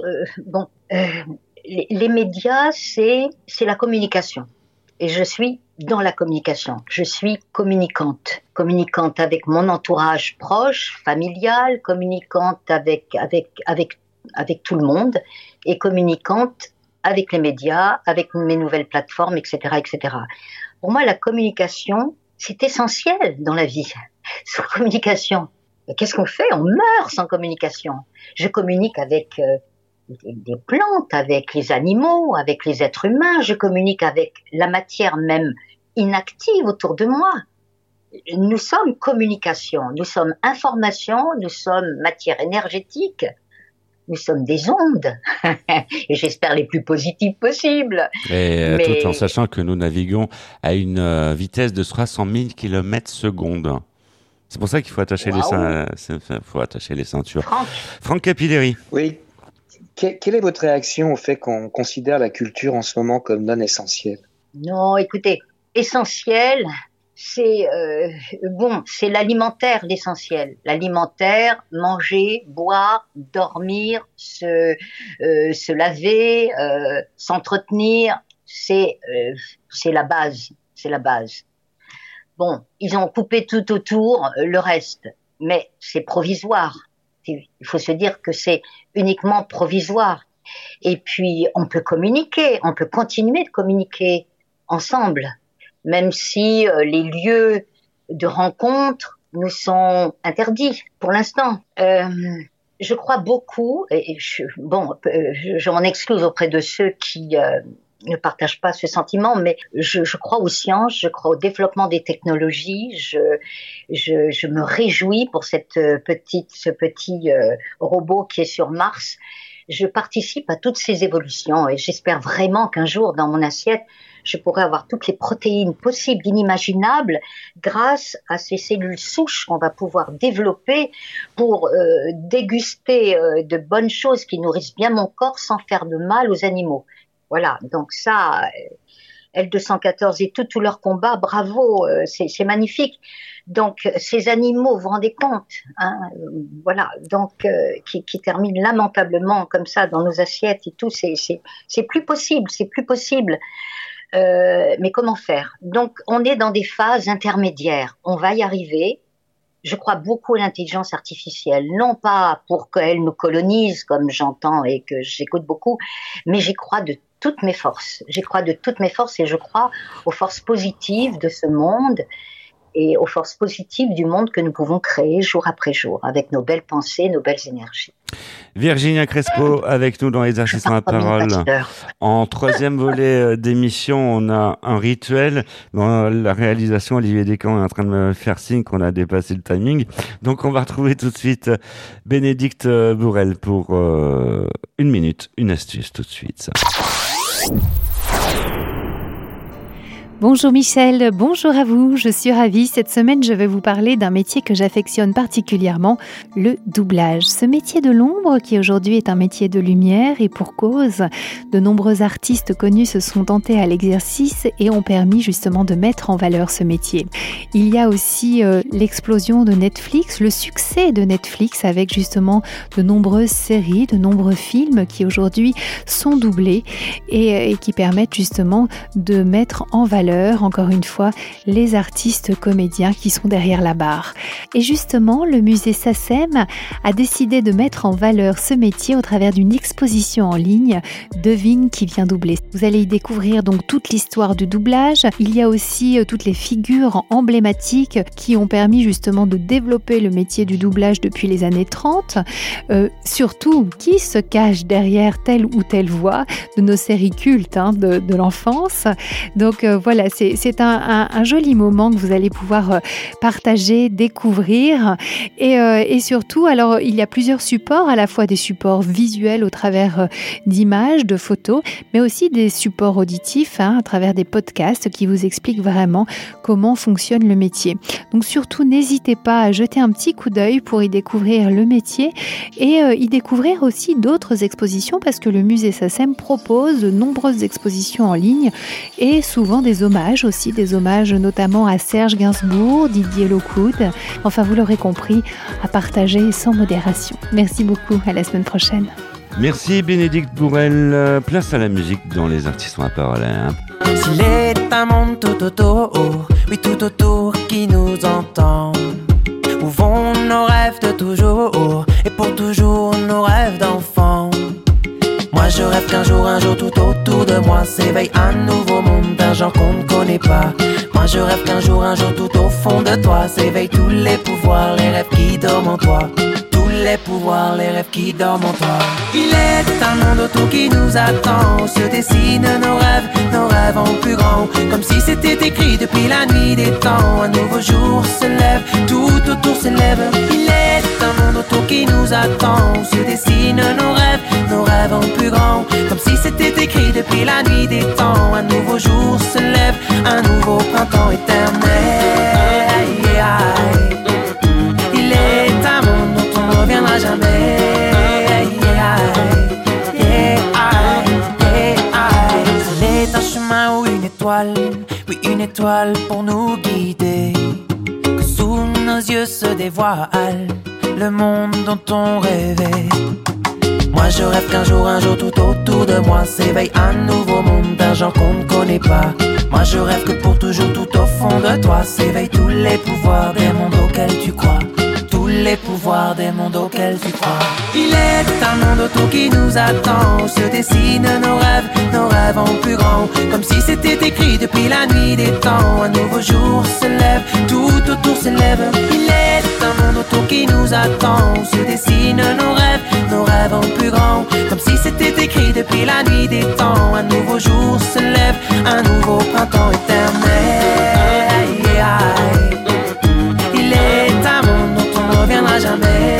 Les médias, c'est la communication. Et je suis dans la communication. Je suis communicante. Communicante avec mon entourage proche, familial, communicante avec tout le monde et communicante avec les médias, avec mes nouvelles plateformes, etc., etc. Pour moi, la communication, c'est essentiel dans la vie. Sans communication, qu'est-ce qu'on fait? On meurt sans communication. Je communique avec des plantes, avec les animaux, avec les êtres humains. Je communique avec la matière même inactive autour de moi. Nous sommes communication, nous sommes information, nous sommes matière énergétique, nous sommes des ondes, et j'espère les plus positives possibles. Et tout en sachant que nous naviguons à une vitesse de 300 000 km/s. C'est pour ça qu'il faut attacher les ceintures. Franck Capilleri. Oui. Quelle est votre réaction au fait qu'on considère la culture en ce moment comme non essentielle? Non, écoutez, essentiel, c'est c'est l'alimentaire, l'essentiel. L'alimentaire, manger, boire, dormir, se laver, s'entretenir, c'est la base, c'est la base. Bon, ils ont coupé tout autour le reste, mais c'est provisoire. Il faut se dire que c'est uniquement provisoire. Et puis, on peut communiquer, on peut continuer de communiquer ensemble, même si les lieux de rencontre nous sont interdits pour l'instant. Je crois beaucoup, et je m'en excuse auprès de ceux qui ne partagent pas ce sentiment, mais je crois aux sciences, je crois au développement des technologies, je me réjouis pour ce petit robot qui est sur Mars. Je participe à toutes ces évolutions et j'espère vraiment qu'un jour, dans mon assiette, je pourrai avoir toutes les protéines possibles, inimaginables, grâce à ces cellules souches qu'on va pouvoir développer pour déguster de bonnes choses qui nourrissent bien mon corps sans faire de mal aux animaux. Voilà, donc ça, L214 et tout leur combat, bravo, c'est magnifique. Donc ces animaux, vous vous rendez compte, hein, voilà, donc qui terminent lamentablement comme ça dans nos assiettes et tout, c'est plus possible, c'est plus possible. Mais comment faire? Donc on est dans des phases intermédiaires, on va y arriver. Je crois beaucoup à l'intelligence artificielle, non pas pour qu'elle nous colonise, comme j'entends et que j'écoute beaucoup, mais j'y crois de toutes mes forces. J'y crois de toutes mes forces et je crois aux forces positives de ce monde et aux forces positives du monde que nous pouvons créer jour après jour avec nos belles pensées, nos belles énergies. Virginia Crespo avec nous dans Les Artistes ont la parole. En troisième volet d'émission, on a un rituel. Dans la réalisation, Olivier Descamps est en train de me faire signe qu'on a dépassé le timing. Donc on va retrouver tout de suite Bénédicte Bourrel pour 1 minute, une astuce tout de suite. Bonjour Michel, bonjour à vous, je suis ravie. Cette semaine, je vais vous parler d'un métier que j'affectionne particulièrement, le doublage. Ce métier de l'ombre qui aujourd'hui est un métier de lumière et pour cause, de nombreux artistes connus se sont tentés à l'exercice et ont permis justement de mettre en valeur ce métier. Il y a aussi l'explosion de Netflix, le succès de Netflix avec justement de nombreuses séries, de nombreux films qui aujourd'hui sont doublés et qui permettent justement de mettre en valeur valeur, encore une fois, les artistes comédiens qui sont derrière la barre. Et justement, le musée SACEM a décidé de mettre en valeur ce métier au travers d'une exposition en ligne, Devine qui vient doubler. Vous allez y découvrir donc toute l'histoire du doublage. Il y a aussi toutes les figures emblématiques qui ont permis justement de développer le métier du doublage depuis les années 30. Surtout, qui se cache derrière telle ou telle voix de nos séries cultes de l'enfance. Donc voilà, c'est un joli moment que vous allez pouvoir partager, découvrir. Et surtout, alors il y a plusieurs supports, à la fois des supports visuels au travers d'images, de photos, mais aussi des supports auditifs à travers des podcasts qui vous expliquent vraiment comment fonctionne le métier. Donc surtout, n'hésitez pas à jeter un petit coup d'œil pour y découvrir le métier et y découvrir aussi d'autres expositions parce que le musée SACEM propose de nombreuses expositions en ligne et souvent des hommages aussi, des hommages notamment à Serge Gainsbourg, Didier Lockwood. Enfin, vous l'aurez compris, à partager sans modération. Merci beaucoup, à la semaine prochaine. Merci Bénédicte Bourrel. Place à la musique dans Les Artistes ont la parole. S'il est un monde tout autour, oui tout autour qui nous entend, où vont nos rêves de toujours, et pour toujours nos rêves d'enfant. Moi je rêve qu'un jour tout autour de moi s'éveille un nouveau monde d'un genre qu'on ne connaît pas. Moi je rêve qu'un jour tout au fond de toi s'éveillent tous les pouvoirs, les rêves qui dorment en toi. Les pouvoirs, les rêves qui dorment en toi. Il est un monde autour qui nous attend, où se dessinent nos rêves en plus grand, comme si c'était écrit depuis la nuit des temps. Un nouveau jour se lève, tout autour s'élève. Il est un monde autour qui nous attend, où se dessinent nos rêves en plus grand, comme si c'était écrit depuis la nuit des temps. Un nouveau jour se lève, un nouveau printemps éternel. Il est un monde dont on ne reviendra jamais. C'est un chemin ou une étoile, oui une étoile pour nous guider, que sous nos yeux se dévoile le monde dont on rêvait. Moi je rêve qu'un jour tout autour de moi s'éveille un nouveau monde d'un genre qu'on ne connaît pas. Moi je rêve que pour toujours tout au fond de toi s'éveillent tous les pouvoirs des mondes auxquels tu crois. Tous les pouvoirs des mondes auxquels tu crois. Il est un monde autour qui nous attend, où se dessinent nos rêves en plus grand, comme si c'était écrit depuis la nuit des temps. Un nouveau jour se lève, tout autour s'élève. Il est un monde autour qui nous attend, où se dessinent nos rêves en plus grand, comme si c'était écrit depuis la nuit des temps. Un nouveau jour se lève, un nouveau printemps éternel. Il est un monde dont on ne reviendra jamais.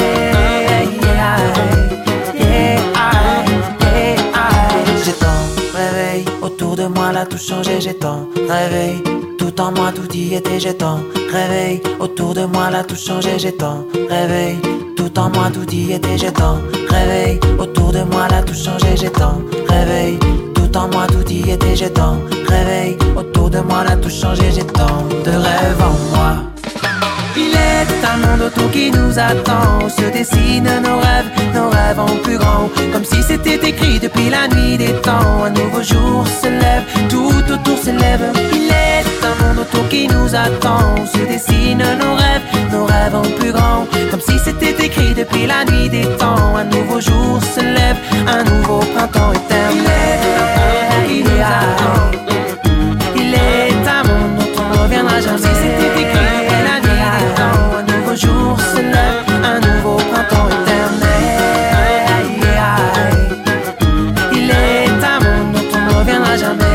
J'ai tant réveillé autour de moi, là tout changé. J'ai tant réveillé tout en moi, tout y était. J'ai tant réveillé autour de moi, là tout changé. J'ai tant réveillé tout en moi, tout y était. J'ai tant réveillé autour de moi, là tout changé. J'ai tant réveillé tout en moi, tout y était. J'ai tant réveillé autour de moi, là tout changé. J'ai tant de rêves en moi. Il est un monde autour qui nous attend, où se dessinent nos rêves en plus grand, comme si c'était écrit depuis la nuit des temps. Un nouveau jour se lève, tout autour s'élève. Il est un monde autour qui nous attend, où se dessinent nos rêves en plus grand, comme si c'était écrit depuis la nuit des temps. Un nouveau jour se lève, un nouveau printemps éternel. Il est un monde autour qui nous attend, il est un monde dont on ne reviendra jamais. Si c'était écrit depuis la nuit des temps, un nouveau jour se lève, un nouveau printemps éternel. Il est un monde dont on ne reviendra jamais.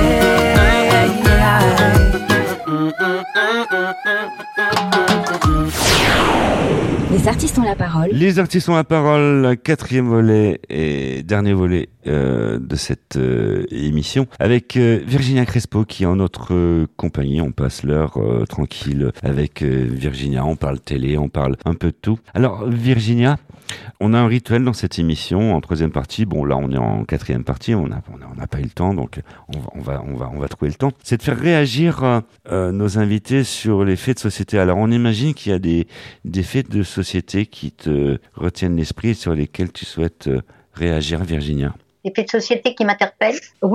Les artistes ont la parole. Les artistes ont la parole, quatrième volet et dernier volet de cette émission avec Virginia Crespo qui est en notre compagnie. On passe l'heure tranquille avec Virginia, on parle télé, on parle un peu de tout. Alors Virginia, on a un rituel dans cette émission en troisième partie. Bon là on est en quatrième partie, on n'a pas eu le temps, donc on va trouver le temps. C'est de faire réagir nos invités sur les faits de société. Alors on imagine qu'il y a des faits de société qui te retiennent l'esprit et sur lesquels tu souhaites réagir, Virginia. Des faits de société qui m'interpellent? Oui,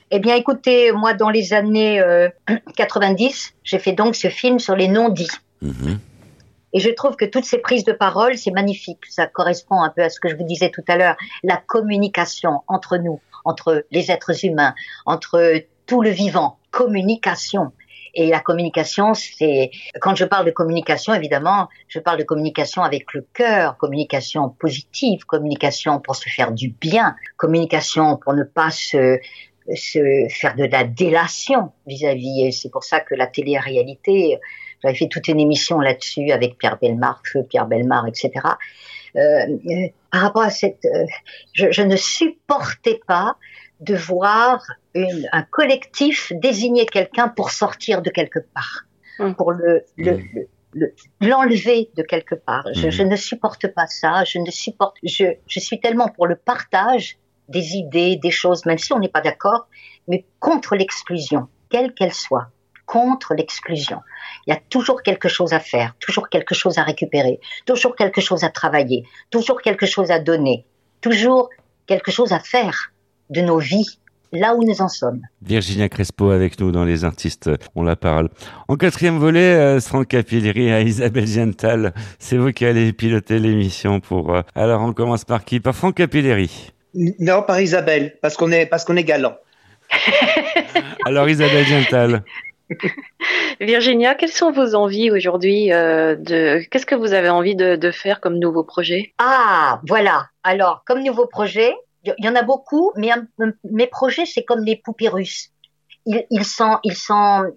Eh bien, écoutez, moi, dans les années 90, j'ai fait donc ce film sur les non-dits. Et je trouve que toutes ces prises de parole, c'est magnifique. Ça correspond un peu à ce que je vous disais tout à l'heure. La communication entre nous, entre les êtres humains, entre tout le vivant. Communication. Et la communication, c'est... Quand je parle de communication, évidemment, je parle de communication avec le cœur, communication positive, communication pour se faire du bien, communication pour ne pas se faire de la délation vis-à-vis. Et c'est pour ça que la télé-réalité, j'avais fait toute une émission là-dessus avec Pierre Bellemare, Feu Pierre Bellemare, etc. Par rapport à cette... je ne supportais pas de voir un collectif désigner quelqu'un pour sortir de quelque part, pour l'enlever de quelque part. Je ne supporte pas ça. Je suis tellement pour le partage des idées, des choses, même si on n'est pas d'accord, mais contre l'exclusion, quelle qu'elle soit, contre l'exclusion. Il y a toujours quelque chose à faire, toujours quelque chose à récupérer, toujours quelque chose à travailler, toujours quelque chose à donner, toujours quelque chose à faire de nos vies, là où nous en sommes. Virginia Crespo avec nous dans Les Artistes, on la parle. En quatrième volet, Franck Capilleri à Isabelle Gental. C'est vous qui allez piloter l'émission pour... Alors on commence par qui? Par Franck Capilleri? Non, par Isabelle, parce qu'on est galant. Alors Isabelle Gental. Virginia, quelles sont vos envies aujourd'hui qu'est-ce que vous avez envie de faire comme nouveau projet? Ah, voilà. Alors, comme nouveau projet, il y en a beaucoup, mais mes projets, c'est comme les poupées russes. Ils s'emboîtent.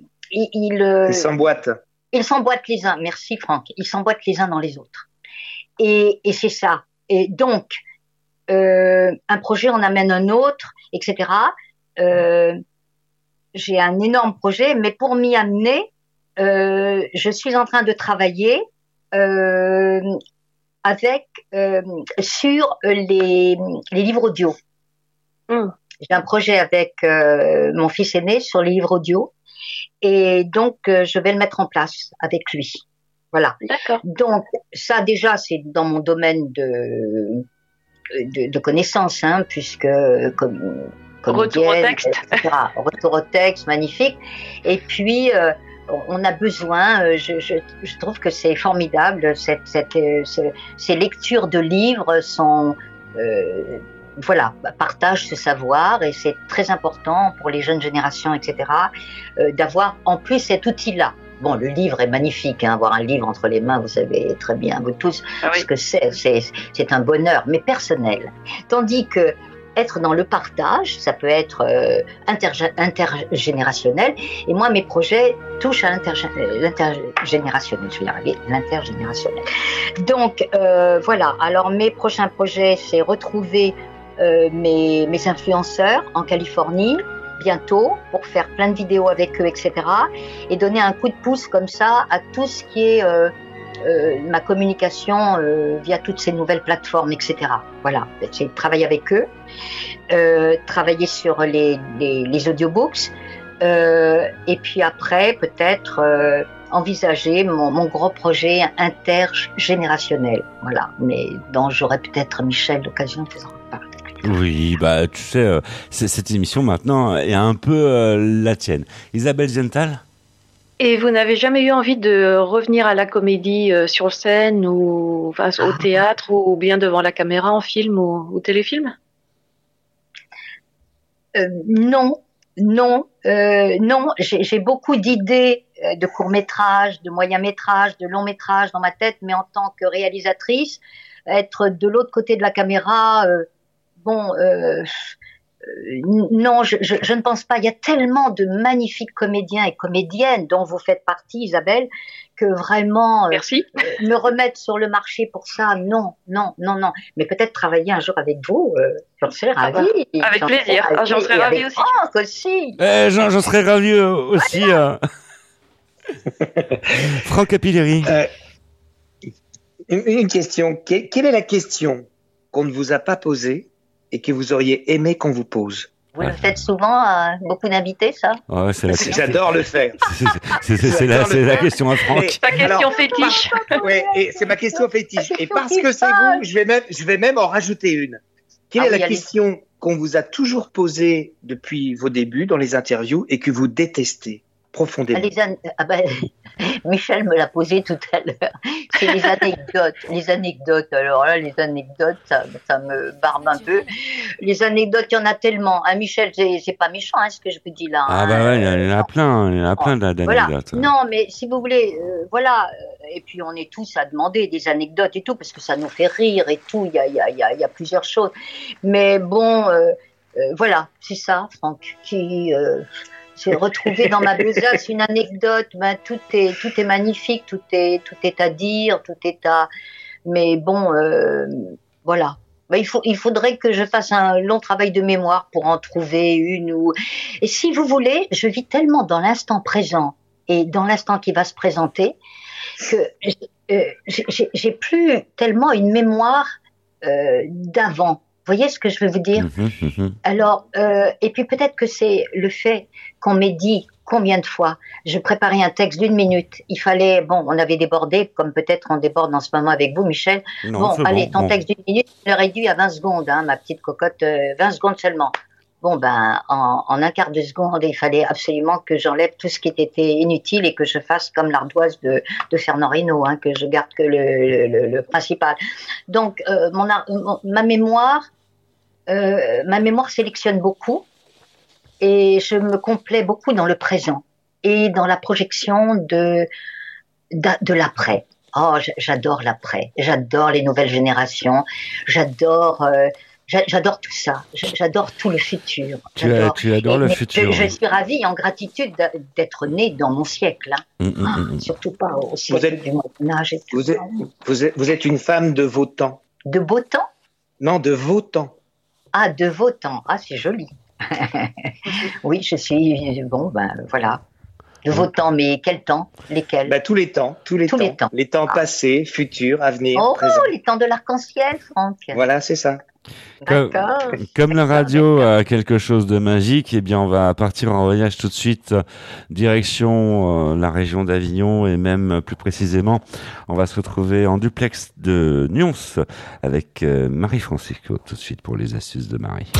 Ils s'emboîtent les uns. Merci Franck. Ils s'emboîtent les uns dans les autres. Et c'est ça. Et donc, un projet en amène un autre, etc. J'ai un énorme projet, mais pour m'y amener, je suis en train de travailler sur les livres audio. J'ai un projet avec mon fils aîné sur les livres audio, et donc je vais le mettre en place avec lui. Voilà. D'accord. Donc ça déjà c'est dans mon domaine de connaissances, hein, puisque comme retour au texte, etc. Retour au texte, magnifique. Et puis on a besoin, je trouve que c'est formidable, ces lectures de livres sont partagent ce savoir, et c'est très important pour les jeunes générations, etc. D'avoir en plus cet outil-là. Bon, le livre est magnifique, hein, avoir un livre entre les mains, vous savez très bien, vous tous, ce que c'est un bonheur, mais personnel. Tandis que être dans le partage, ça peut être intergénérationnel, et moi, mes projets touchent à l'intergénérationnel, je vais y arriver, l'intergénérationnel. Donc, voilà, alors mes prochains projets, c'est retrouver mes influenceurs en Californie, bientôt, pour faire plein de vidéos avec eux, etc. Et donner un coup de pouce comme ça à tout ce qui est ma communication via toutes ces nouvelles plateformes, etc. Voilà, c'est travailler avec eux, travailler sur les audiobooks, et puis après, peut-être envisager mon gros projet intergénérationnel. Voilà, mais dont j'aurai peut-être, Michel, l'occasion de vous en reparler. Oui, bah tu sais, cette émission maintenant est un peu la tienne. Isabelle Gental? Et vous n'avez jamais eu envie de revenir à la comédie sur scène ou au théâtre ou bien devant la caméra en film ou téléfilm? Non. J'ai beaucoup d'idées de courts-métrages, de moyens-métrages, de longs-métrages dans ma tête, mais en tant que réalisatrice, être de l'autre côté de la caméra... non, je ne pense pas. Il y a tellement de magnifiques comédiens et comédiennes dont vous faites partie, Isabelle, que vraiment me remettre sur le marché pour ça, non. Mais peut-être travailler un jour avec vous, j'en serais ravie. Avec plaisir, j'en serais ravie aussi. Franck aussi. J'en serais ravi aussi. Franck Capilleri. Une question. Quelle est la question qu'on ne vous a pas posée et que vous auriez aimé qu'on vous pose? Vous le faites souvent, beaucoup d'invités, ça? Ouais, j'adore le faire. C'est la question à Franck. C'est ta question fétiche. Oui, et c'est ma question fétiche. Et parce que c'est vous, je vais même en rajouter une. Quelle est la question qu'on vous a toujours posées depuis vos débuts dans les interviews et que vous détestez profondément? Michel me l'a posé tout à l'heure. C'est les anecdotes. Les anecdotes, alors là, les anecdotes, ça me barbe un peu. Les anecdotes, il y en a tellement. Hein, Michel, c'est pas méchant, ce que je vous dis là. Ah bah ouais, il y en a plein d'anecdotes. Voilà. Non, mais si vous voulez, voilà. Et puis on est tous à demander des anecdotes et tout, parce que ça nous fait rire et tout. Il y a plusieurs choses. Mais bon, voilà, c'est ça, Franck, qui... J'ai retrouvé dans ma besace une anecdote. Tout est magnifique, tout est à dire, tout est à. Mais bon, voilà. Il faudrait que je fasse un long travail de mémoire pour en trouver une. Et si vous voulez, je vis tellement dans l'instant présent et dans l'instant qui va se présenter que j'ai plus tellement une mémoire d'avant. Vous voyez ce que je veux vous dire? Alors, et puis peut-être que c'est le fait qu'on m'ait dit combien de fois je préparais un texte d'1 minute. Il fallait, on avait débordé, comme peut-être on déborde en ce moment avec vous, Michel. Non, allez, ton texte d'1 minute, je le réduis à 20 secondes, ma petite cocotte, 20 secondes seulement. En un quart de seconde, il fallait absolument que j'enlève tout ce qui était inutile et que je fasse comme l'ardoise de Fernand Reynaud, que je garde que le principal. Donc, ma mémoire sélectionne beaucoup et je me complais beaucoup dans le présent et dans la projection de l'après. Oh, j'adore l'après, j'adore les nouvelles générations, j'adore tout ça, j'adore tout le futur. Tu adores le futur. Je suis ravie, en gratitude d'être née dans mon siècle. Surtout pas au siècle du Moyen Âge. Vous êtes une femme de vos temps. De beau temps? Non, de vos temps. Ah, de vos temps. Ah, c'est joli. Oui, je suis... voilà. De vos temps, mais quel temps? Lesquels? Tous les temps. Tous les temps. Les temps passés, futurs, à venir, présents. Oh, les temps de l'arc-en-ciel, Franck. Voilà, c'est ça. Comme la radio a quelque chose de magique, on va partir en voyage tout de suite direction la région d'Avignon et même plus précisément, on va se retrouver en duplex de Nyons avec Marie Francisco tout de suite pour les astuces de Marie.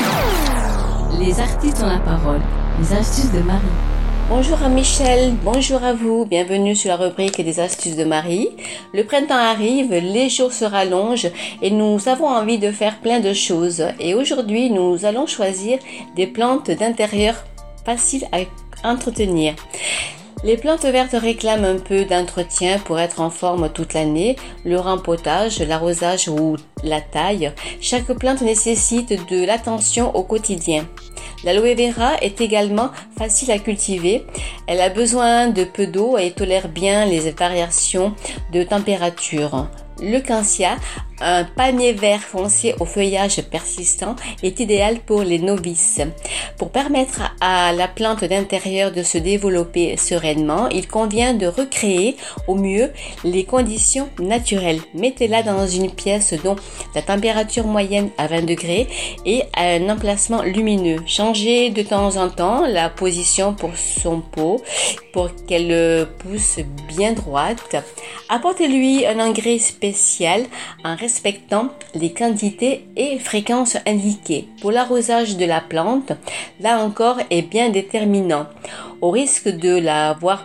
Les artistes ont la parole, les astuces de Marie. Bonjour à Michel, bonjour à vous, bienvenue sur la rubrique des astuces de Marie. Le printemps arrive, les jours se rallongent et nous avons envie de faire plein de choses. Et aujourd'hui, nous allons choisir des plantes d'intérieur faciles à entretenir. Les plantes vertes réclament un peu d'entretien pour être en forme toute l'année. Le rempotage, l'arrosage ou la taille, chaque plante nécessite de l'attention au quotidien. L'aloe vera est également facile à cultiver. Elle a besoin de peu d'eau et tolère bien les variations de température. Le Cancia, un palmier vert foncé au feuillage persistant, est idéal pour les novices. Pour permettre à la plante d'intérieur de se développer sereinement, il convient de recréer au mieux les conditions naturelles. Mettez-la dans une pièce dont la température moyenne à 20 degrés et à un emplacement lumineux. Changez de temps en temps la position pour son pot pour qu'elle pousse bien droite. Apportez-lui un engrais spécial en respectant les quantités et fréquences indiquées. Pour l'arrosage de la plante, là encore est bien déterminant. Au risque de voir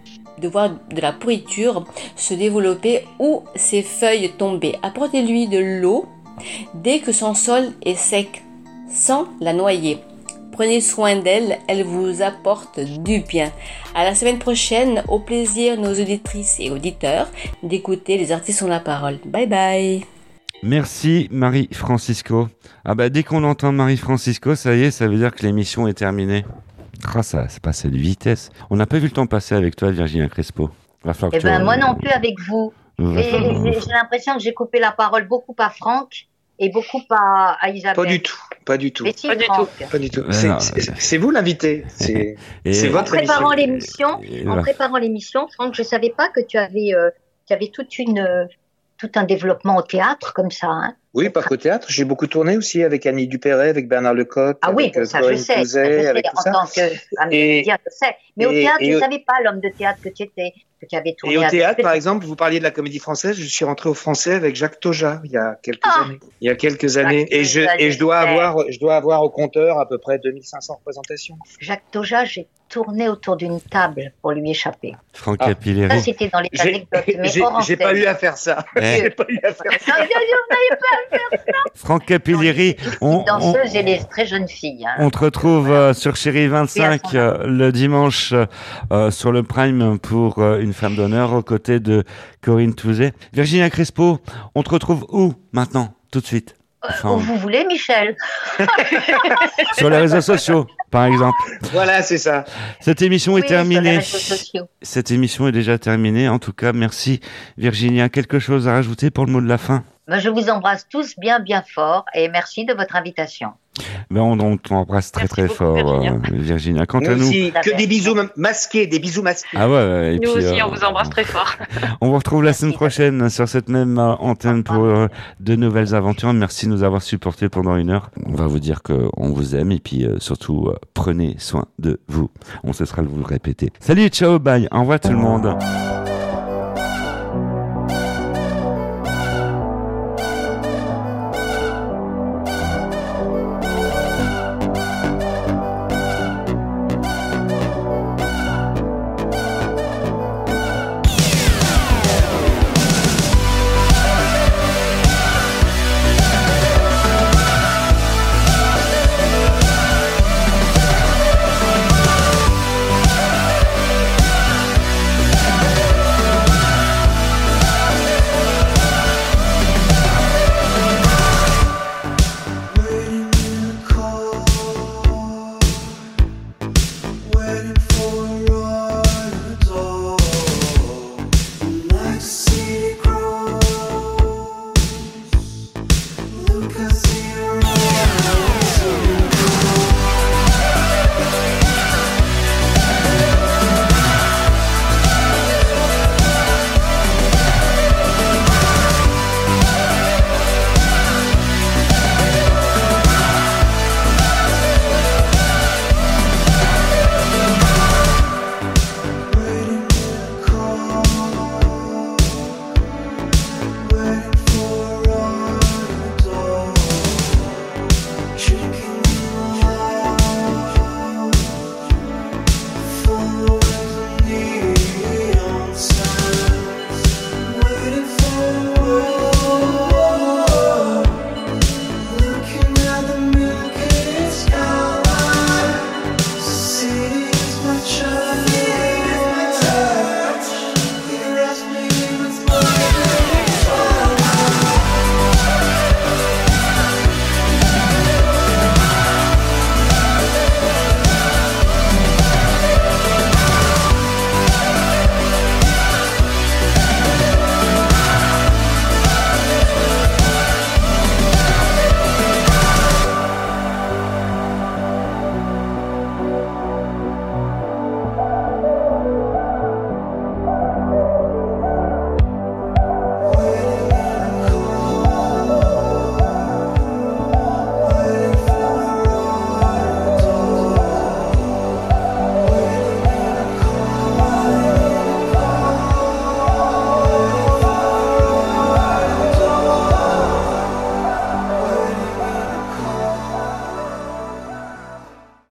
de la pourriture se développer ou ses feuilles tomber, apportez-lui de l'eau dès que son sol est sec, sans la noyer. Prenez soin d'elle, elle vous apporte du bien. À la semaine prochaine, au plaisir nos auditrices et auditeurs d'écouter les artistes ont la parole. Bye bye. Merci Marie Francisco. Dès qu'on entend Marie Francisco, ça y est, ça veut dire que l'émission est terminée. Ça c'est passé de vitesse. On n'a pas vu le temps passer avec toi, Virginia Crespo. Moi non plus avec vous. J'ai l'impression que j'ai coupé la parole beaucoup à Franck et beaucoup à Isabelle. Pas du tout. Mais si, pas du tout. C'est vous l'invité. C'est votre émission. En préparant l'émission, Franck, je savais pas que tu avais tout un développement au théâtre comme ça. Oui, pas qu'au théâtre. J'ai beaucoup tourné aussi avec Annie Dupéret, avec Bernard Lecoq. Ah oui, ça je sais. Avec tout ça. En tant que femme de médias, je sais. Mais au théâtre, je ne savais pas l'homme de théâtre que tu étais, que tu avais tourné. Et au théâtre, par exemple, vous parliez de la Comédie Française. Je suis rentré au Français avec Jacques Toja il y a quelques années. Et je dois avoir au compteur à peu près 2500 représentations. Jacques Toja, j'ai tourné autour d'une table pour lui échapper. Franck Capilleri. Ça, c'était dans les anecdotes. J'ai pas eu à faire ça. J'ai pas eu à faire ça. Franck Capilleri. Danseuse et les très jeunes filles. Hein. On te retrouve sur Chérie 25 le dimanche sur le Prime pour Une femme d'honneur aux côtés de Corinne Touzet. Virginia Crespo, on te retrouve où maintenant, tout de suite? Où vous voulez, Michel. Sur les réseaux sociaux, par exemple. Voilà, c'est ça. Cette émission est terminée. Cette émission est déjà terminée. En tout cas, merci Virginia. Quelque chose à rajouter pour le mot de la fin? Je vous embrasse tous bien, bien fort et merci de votre invitation. On t'embrasse très, très fort, Virginia. Quant à nous aussi, que des bisous masqués, Ah ouais. Et nous puis, aussi, on vous embrasse très fort. On vous retrouve la semaine prochaine sur cette même antenne pour de nouvelles aventures. Merci de nous avoir supportés pendant 1 heure. On va vous dire qu'on vous aime et puis surtout, prenez soin de vous. On cessera de vous le répéter. Salut, ciao, bye. Au revoir tout le monde.